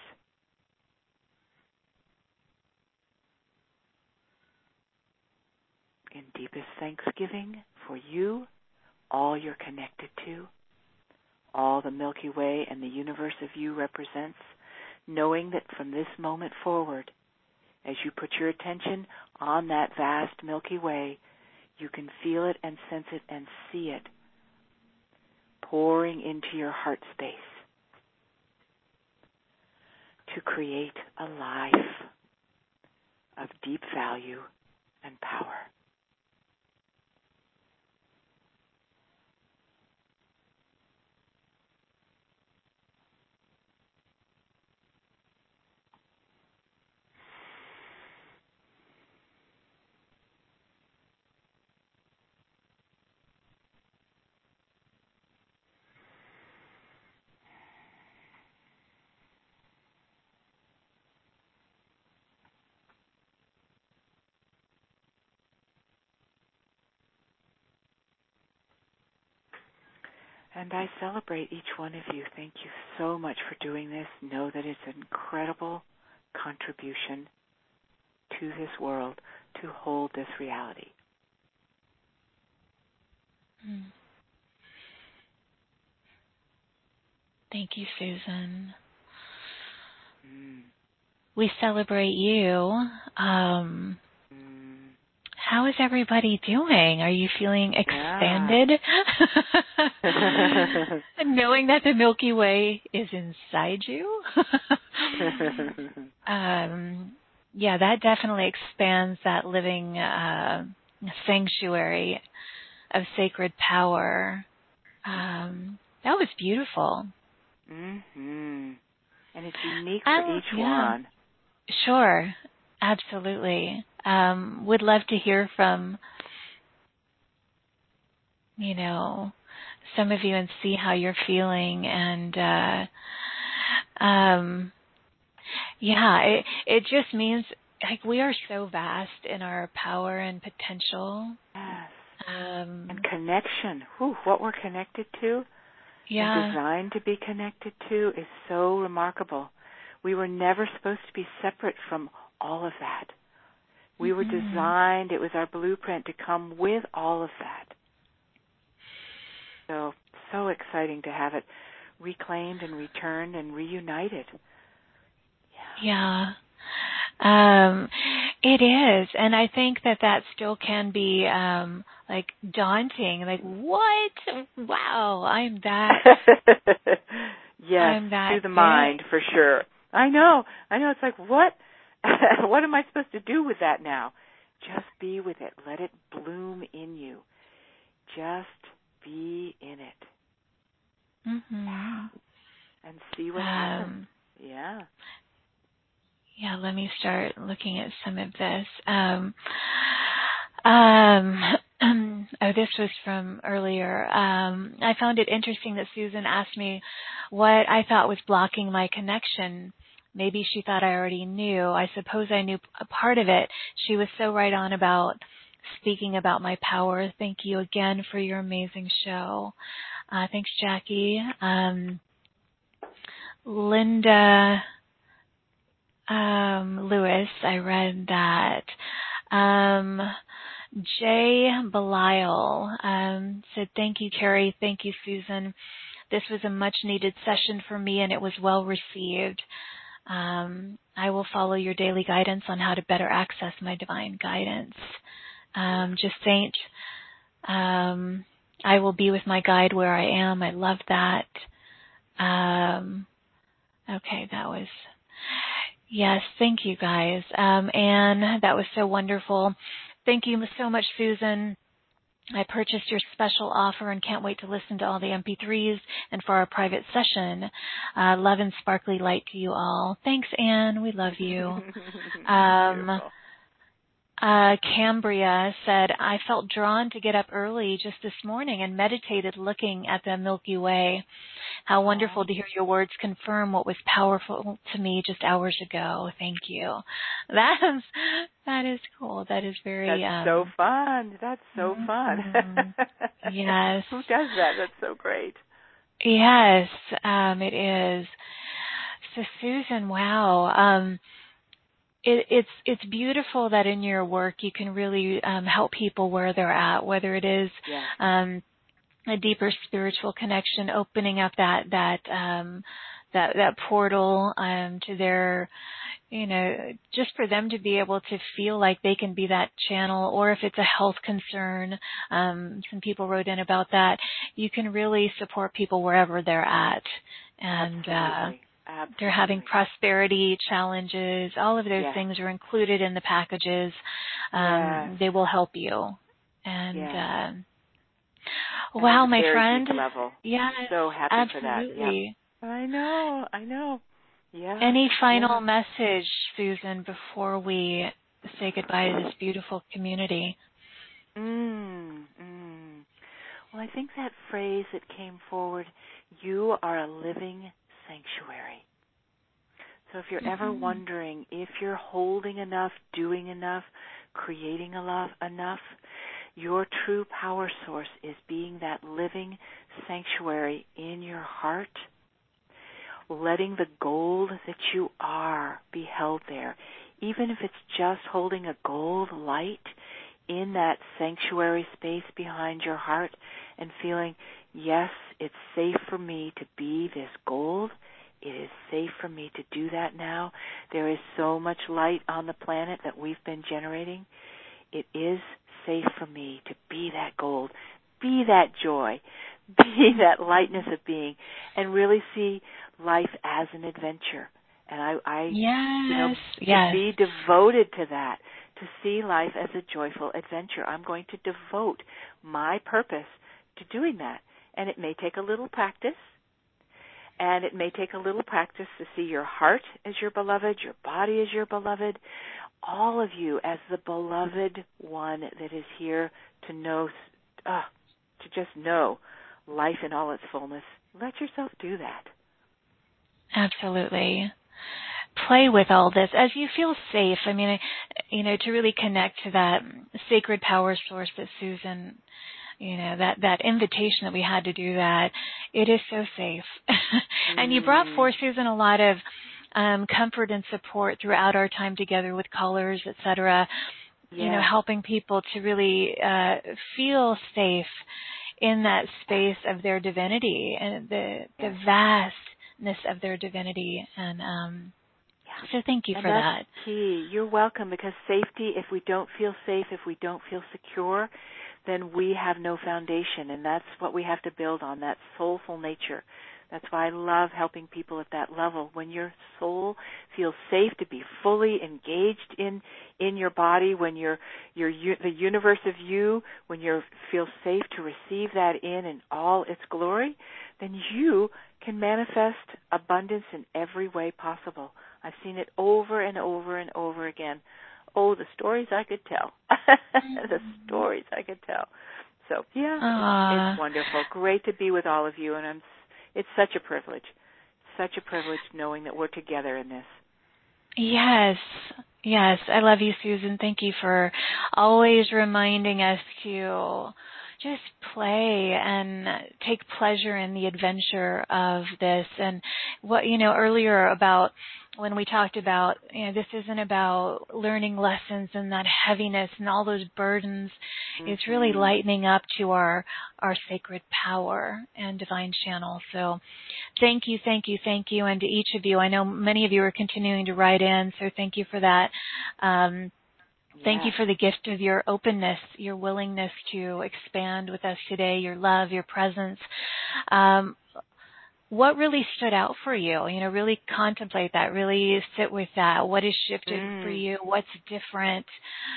Speaker 2: In deepest thanksgiving for you, all you're connected to, all the Milky Way and the universe of you represents, knowing that from this moment forward, as you put your attention on that vast Milky Way, you can feel it and sense it and see it pouring into your heart space to create a life of deep value and power. And I celebrate each one of you. Thank you so much for doing this. Know that it's an incredible contribution to this world to hold this reality.
Speaker 1: Mm. Thank you, Susan.
Speaker 2: Mm.
Speaker 1: We celebrate you. Um, How is everybody doing? Are you feeling expanded?
Speaker 2: Yeah.
Speaker 1: Knowing that the Milky Way is inside you? um, yeah, that definitely expands that living uh, sanctuary of sacred power. Um, that was beautiful.
Speaker 2: Mm-hmm. And it's unique for
Speaker 1: I,
Speaker 2: each
Speaker 1: yeah.
Speaker 2: one.
Speaker 1: Sure, absolutely. Um, would love to hear from, you know, some of you and see how you're feeling. And, uh, um, yeah, it, it just means, like, we are so vast in our power and potential.
Speaker 2: Yes.
Speaker 1: Um,
Speaker 2: and connection. Whew, what we're connected to
Speaker 1: yeah.
Speaker 2: and designed to be connected to is so remarkable. We were never supposed to be separate from all of that. We were
Speaker 1: Mm-hmm.
Speaker 2: designed, it was our blueprint to come with all of that. So, so exciting to have it reclaimed and returned and reunited.
Speaker 1: Yeah. Yeah. Um, it is. And I think that that still can be, um, like daunting. Like, what? Wow, I'm that.
Speaker 2: Yes,
Speaker 1: I'm that
Speaker 2: to the
Speaker 1: big.
Speaker 2: mind, for sure. I know. I know. It's like, what? What am I supposed to do with that now? Just be with it. Let it bloom in you. Just be in it.
Speaker 1: Mm-hmm.
Speaker 2: And see what
Speaker 1: um,
Speaker 2: happens. Yeah.
Speaker 1: Yeah, let me start looking at some of this. Um, um, oh, this was from earlier. Um, I found it interesting that Susan asked me what I thought was blocking my connection. Maybe she thought I already knew. I suppose I knew a part of it. She was so right on about speaking about my power. Thank you again for your amazing show. Uh, thanks, Jackie. Um, Linda um, Lewis, I read that. Um, Jay Belial um, said, thank you, Carrie. Thank you, Susan. This was a much-needed session for me, and it was well received. Um, I will follow your daily guidance on how to better access my divine guidance. Um, just Saint, um, I will be with my guide where I am. I love that. Um, okay, that was... Yes, thank you guys. Um, Anne, that was so wonderful. Thank you so much, Susan. I purchased your special offer and can't wait to listen to all the M P threes and for our private session. Uh, love and sparkly light to you all. Thanks, Anne. We love you. Um, uh, Cambria said, I felt drawn to get up early just this morning and meditated looking at the Milky Way. How wonderful to hear your words confirm what was powerful to me just hours ago. Thank you. That is, that is cool. That is very...
Speaker 2: That's
Speaker 1: um,
Speaker 2: so fun. That's so fun.
Speaker 1: Mm-hmm. Yes.
Speaker 2: Who does that? That's so great.
Speaker 1: Yes, um, it is. So, Susan, wow. Um, it, it's it's beautiful that in your work you can really um, help people where they're at, whether it is...
Speaker 2: Yeah.
Speaker 1: Um, a deeper spiritual connection, opening up that that um, that, that portal um, to their, you know, just for them to be able to feel like they can be that channel, or if it's a health concern, um, some people wrote in about that, you can really support people wherever they're at. And uh,
Speaker 2: Absolutely.
Speaker 1: they're having prosperity challenges. All of those
Speaker 2: yes.
Speaker 1: things are included in the packages. Um,
Speaker 2: yes.
Speaker 1: They will help you. And
Speaker 2: yes.
Speaker 1: uh,
Speaker 2: and
Speaker 1: wow, my
Speaker 2: very
Speaker 1: friend.
Speaker 2: Deep level.
Speaker 1: Yes,
Speaker 2: so happy
Speaker 1: absolutely.
Speaker 2: for that. Yep. I know, I know. Yeah.
Speaker 1: Any final
Speaker 2: yeah.
Speaker 1: message, Susan, before we say goodbye to this beautiful community?
Speaker 2: Mm, mm. Well, I think that phrase that came forward, you are a living sanctuary. So if you're mm-hmm. ever wondering if you're holding enough, doing enough, creating enough, enough, your true power source is being that living sanctuary in your heart, letting the gold that you are be held there, even if it's just holding a gold light in that sanctuary space behind your heart and feeling, yes, it's safe for me to be this gold. It is safe for me to do that now. There is so much light on the planet that we've been generating. It is safe for me to be that gold, be that joy, be that lightness of being, and really see life as an adventure. And I, I
Speaker 1: yes,
Speaker 2: you know,
Speaker 1: yes.
Speaker 2: to be devoted to that, to see life as a joyful adventure. I'm going to devote my purpose to doing that. And it may take a little practice, and it may take a little practice to see your heart as your beloved, your body as your beloved, all of you as the beloved one that is here to know, uh, to just know life in all its fullness. Let yourself do that.
Speaker 1: Absolutely. Play with all this as you feel safe. I mean, you know, to really connect to that sacred power source that Susan, you know, that, that invitation that we had to do that, it is so safe. And you brought forth, Susan, a lot of um, comfort and support throughout our time together with callers, et cetera,
Speaker 2: yes.
Speaker 1: you know, helping people to really uh, feel safe in that space of their divinity and the,
Speaker 2: yes.
Speaker 1: the vastness of their divinity. And um, yeah. so thank you
Speaker 2: and
Speaker 1: for
Speaker 2: that's
Speaker 1: that.
Speaker 2: Key. You're welcome, because safety, if we don't feel safe, if we don't feel secure, then we have no foundation, and that's what we have to build on, that soulful nature. That's why I love helping people at that level. When your soul feels safe to be fully engaged in in your body, when you're, you're the universe of you, when you feel safe to receive that in in all its glory, then you can manifest abundance in every way possible. I've seen it over and over and over again. Oh, the stories I could tell. The stories I could tell. So, yeah, it's, it's wonderful. Great to be with all of you, and I'm it's such a privilege, such a privilege knowing that we're together in this.
Speaker 1: Yes, yes. I love you, Susan. Thank you for always reminding us to just play and take pleasure in the adventure of this. And what, you know, earlier about when we talked about, you know, this isn't about learning lessons and that heaviness and all those burdens. Mm-hmm. It's really lightening up to our, our sacred power and divine channel. So thank you, thank you, thank you. And to each of you, I know many of you are continuing to write in, so thank you for that. Um, Thank
Speaker 2: yeah.
Speaker 1: you for the gift of your openness, your willingness to expand with us today, your love, your presence. Um, what really stood out for you? You know, really contemplate that, really sit with that. What has shifted mm. for you? What's different?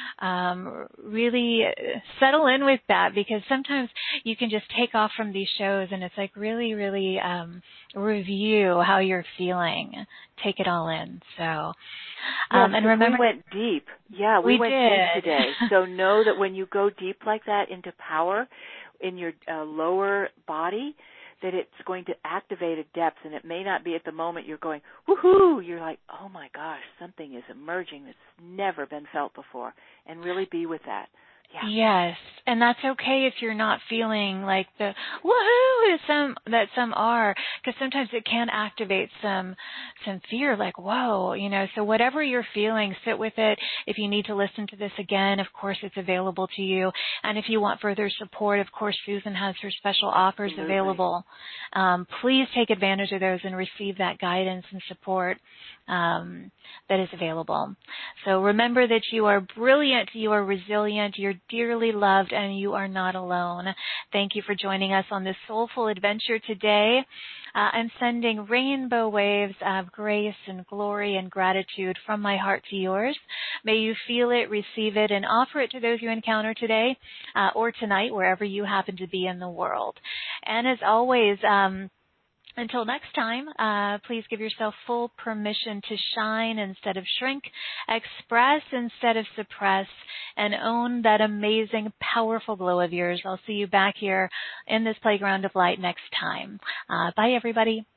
Speaker 1: Um, really settle in with that, because sometimes you can just take off from these shows and it's like really, really um, review how you're feeling. Take it all in. So, um,
Speaker 2: yes,
Speaker 1: and remember,
Speaker 2: we went deep. Yeah, we,
Speaker 1: we
Speaker 2: went
Speaker 1: did.
Speaker 2: deep today. So know that when you go deep like that into power in your uh, lower body, that it's going to activate a depth, and it may not be at the moment you're going, woohoo, you're like, oh my gosh, something is emerging that's never been felt before, and really be with that. Yeah.
Speaker 1: Yes, and that's okay if you're not feeling like the woohoo that some that some are, because sometimes it can activate some some fear, like whoa, you know. So whatever you're feeling, sit with it. If you need to listen to this again, of course it's available to you. And if you want further support, of course Susan has her special offers
Speaker 2: Absolutely.
Speaker 1: available. Um, please take advantage of those and receive that guidance and support um, that is available. So remember that you are brilliant, you are resilient, you're dearly loved, and you are not alone. Thank you for joining us on this soulful adventure today. Uh, I'm sending rainbow waves of grace and glory and gratitude from my heart to yours. May you feel it, receive it, and offer it to those you encounter today uh, or tonight, wherever you happen to be in the world. And as always, um, until next time, uh, please give yourself full permission to shine instead of shrink, express instead of suppress, and own that amazing, powerful glow of yours. I'll see you back here in this playground of light next time. Uh, bye, everybody.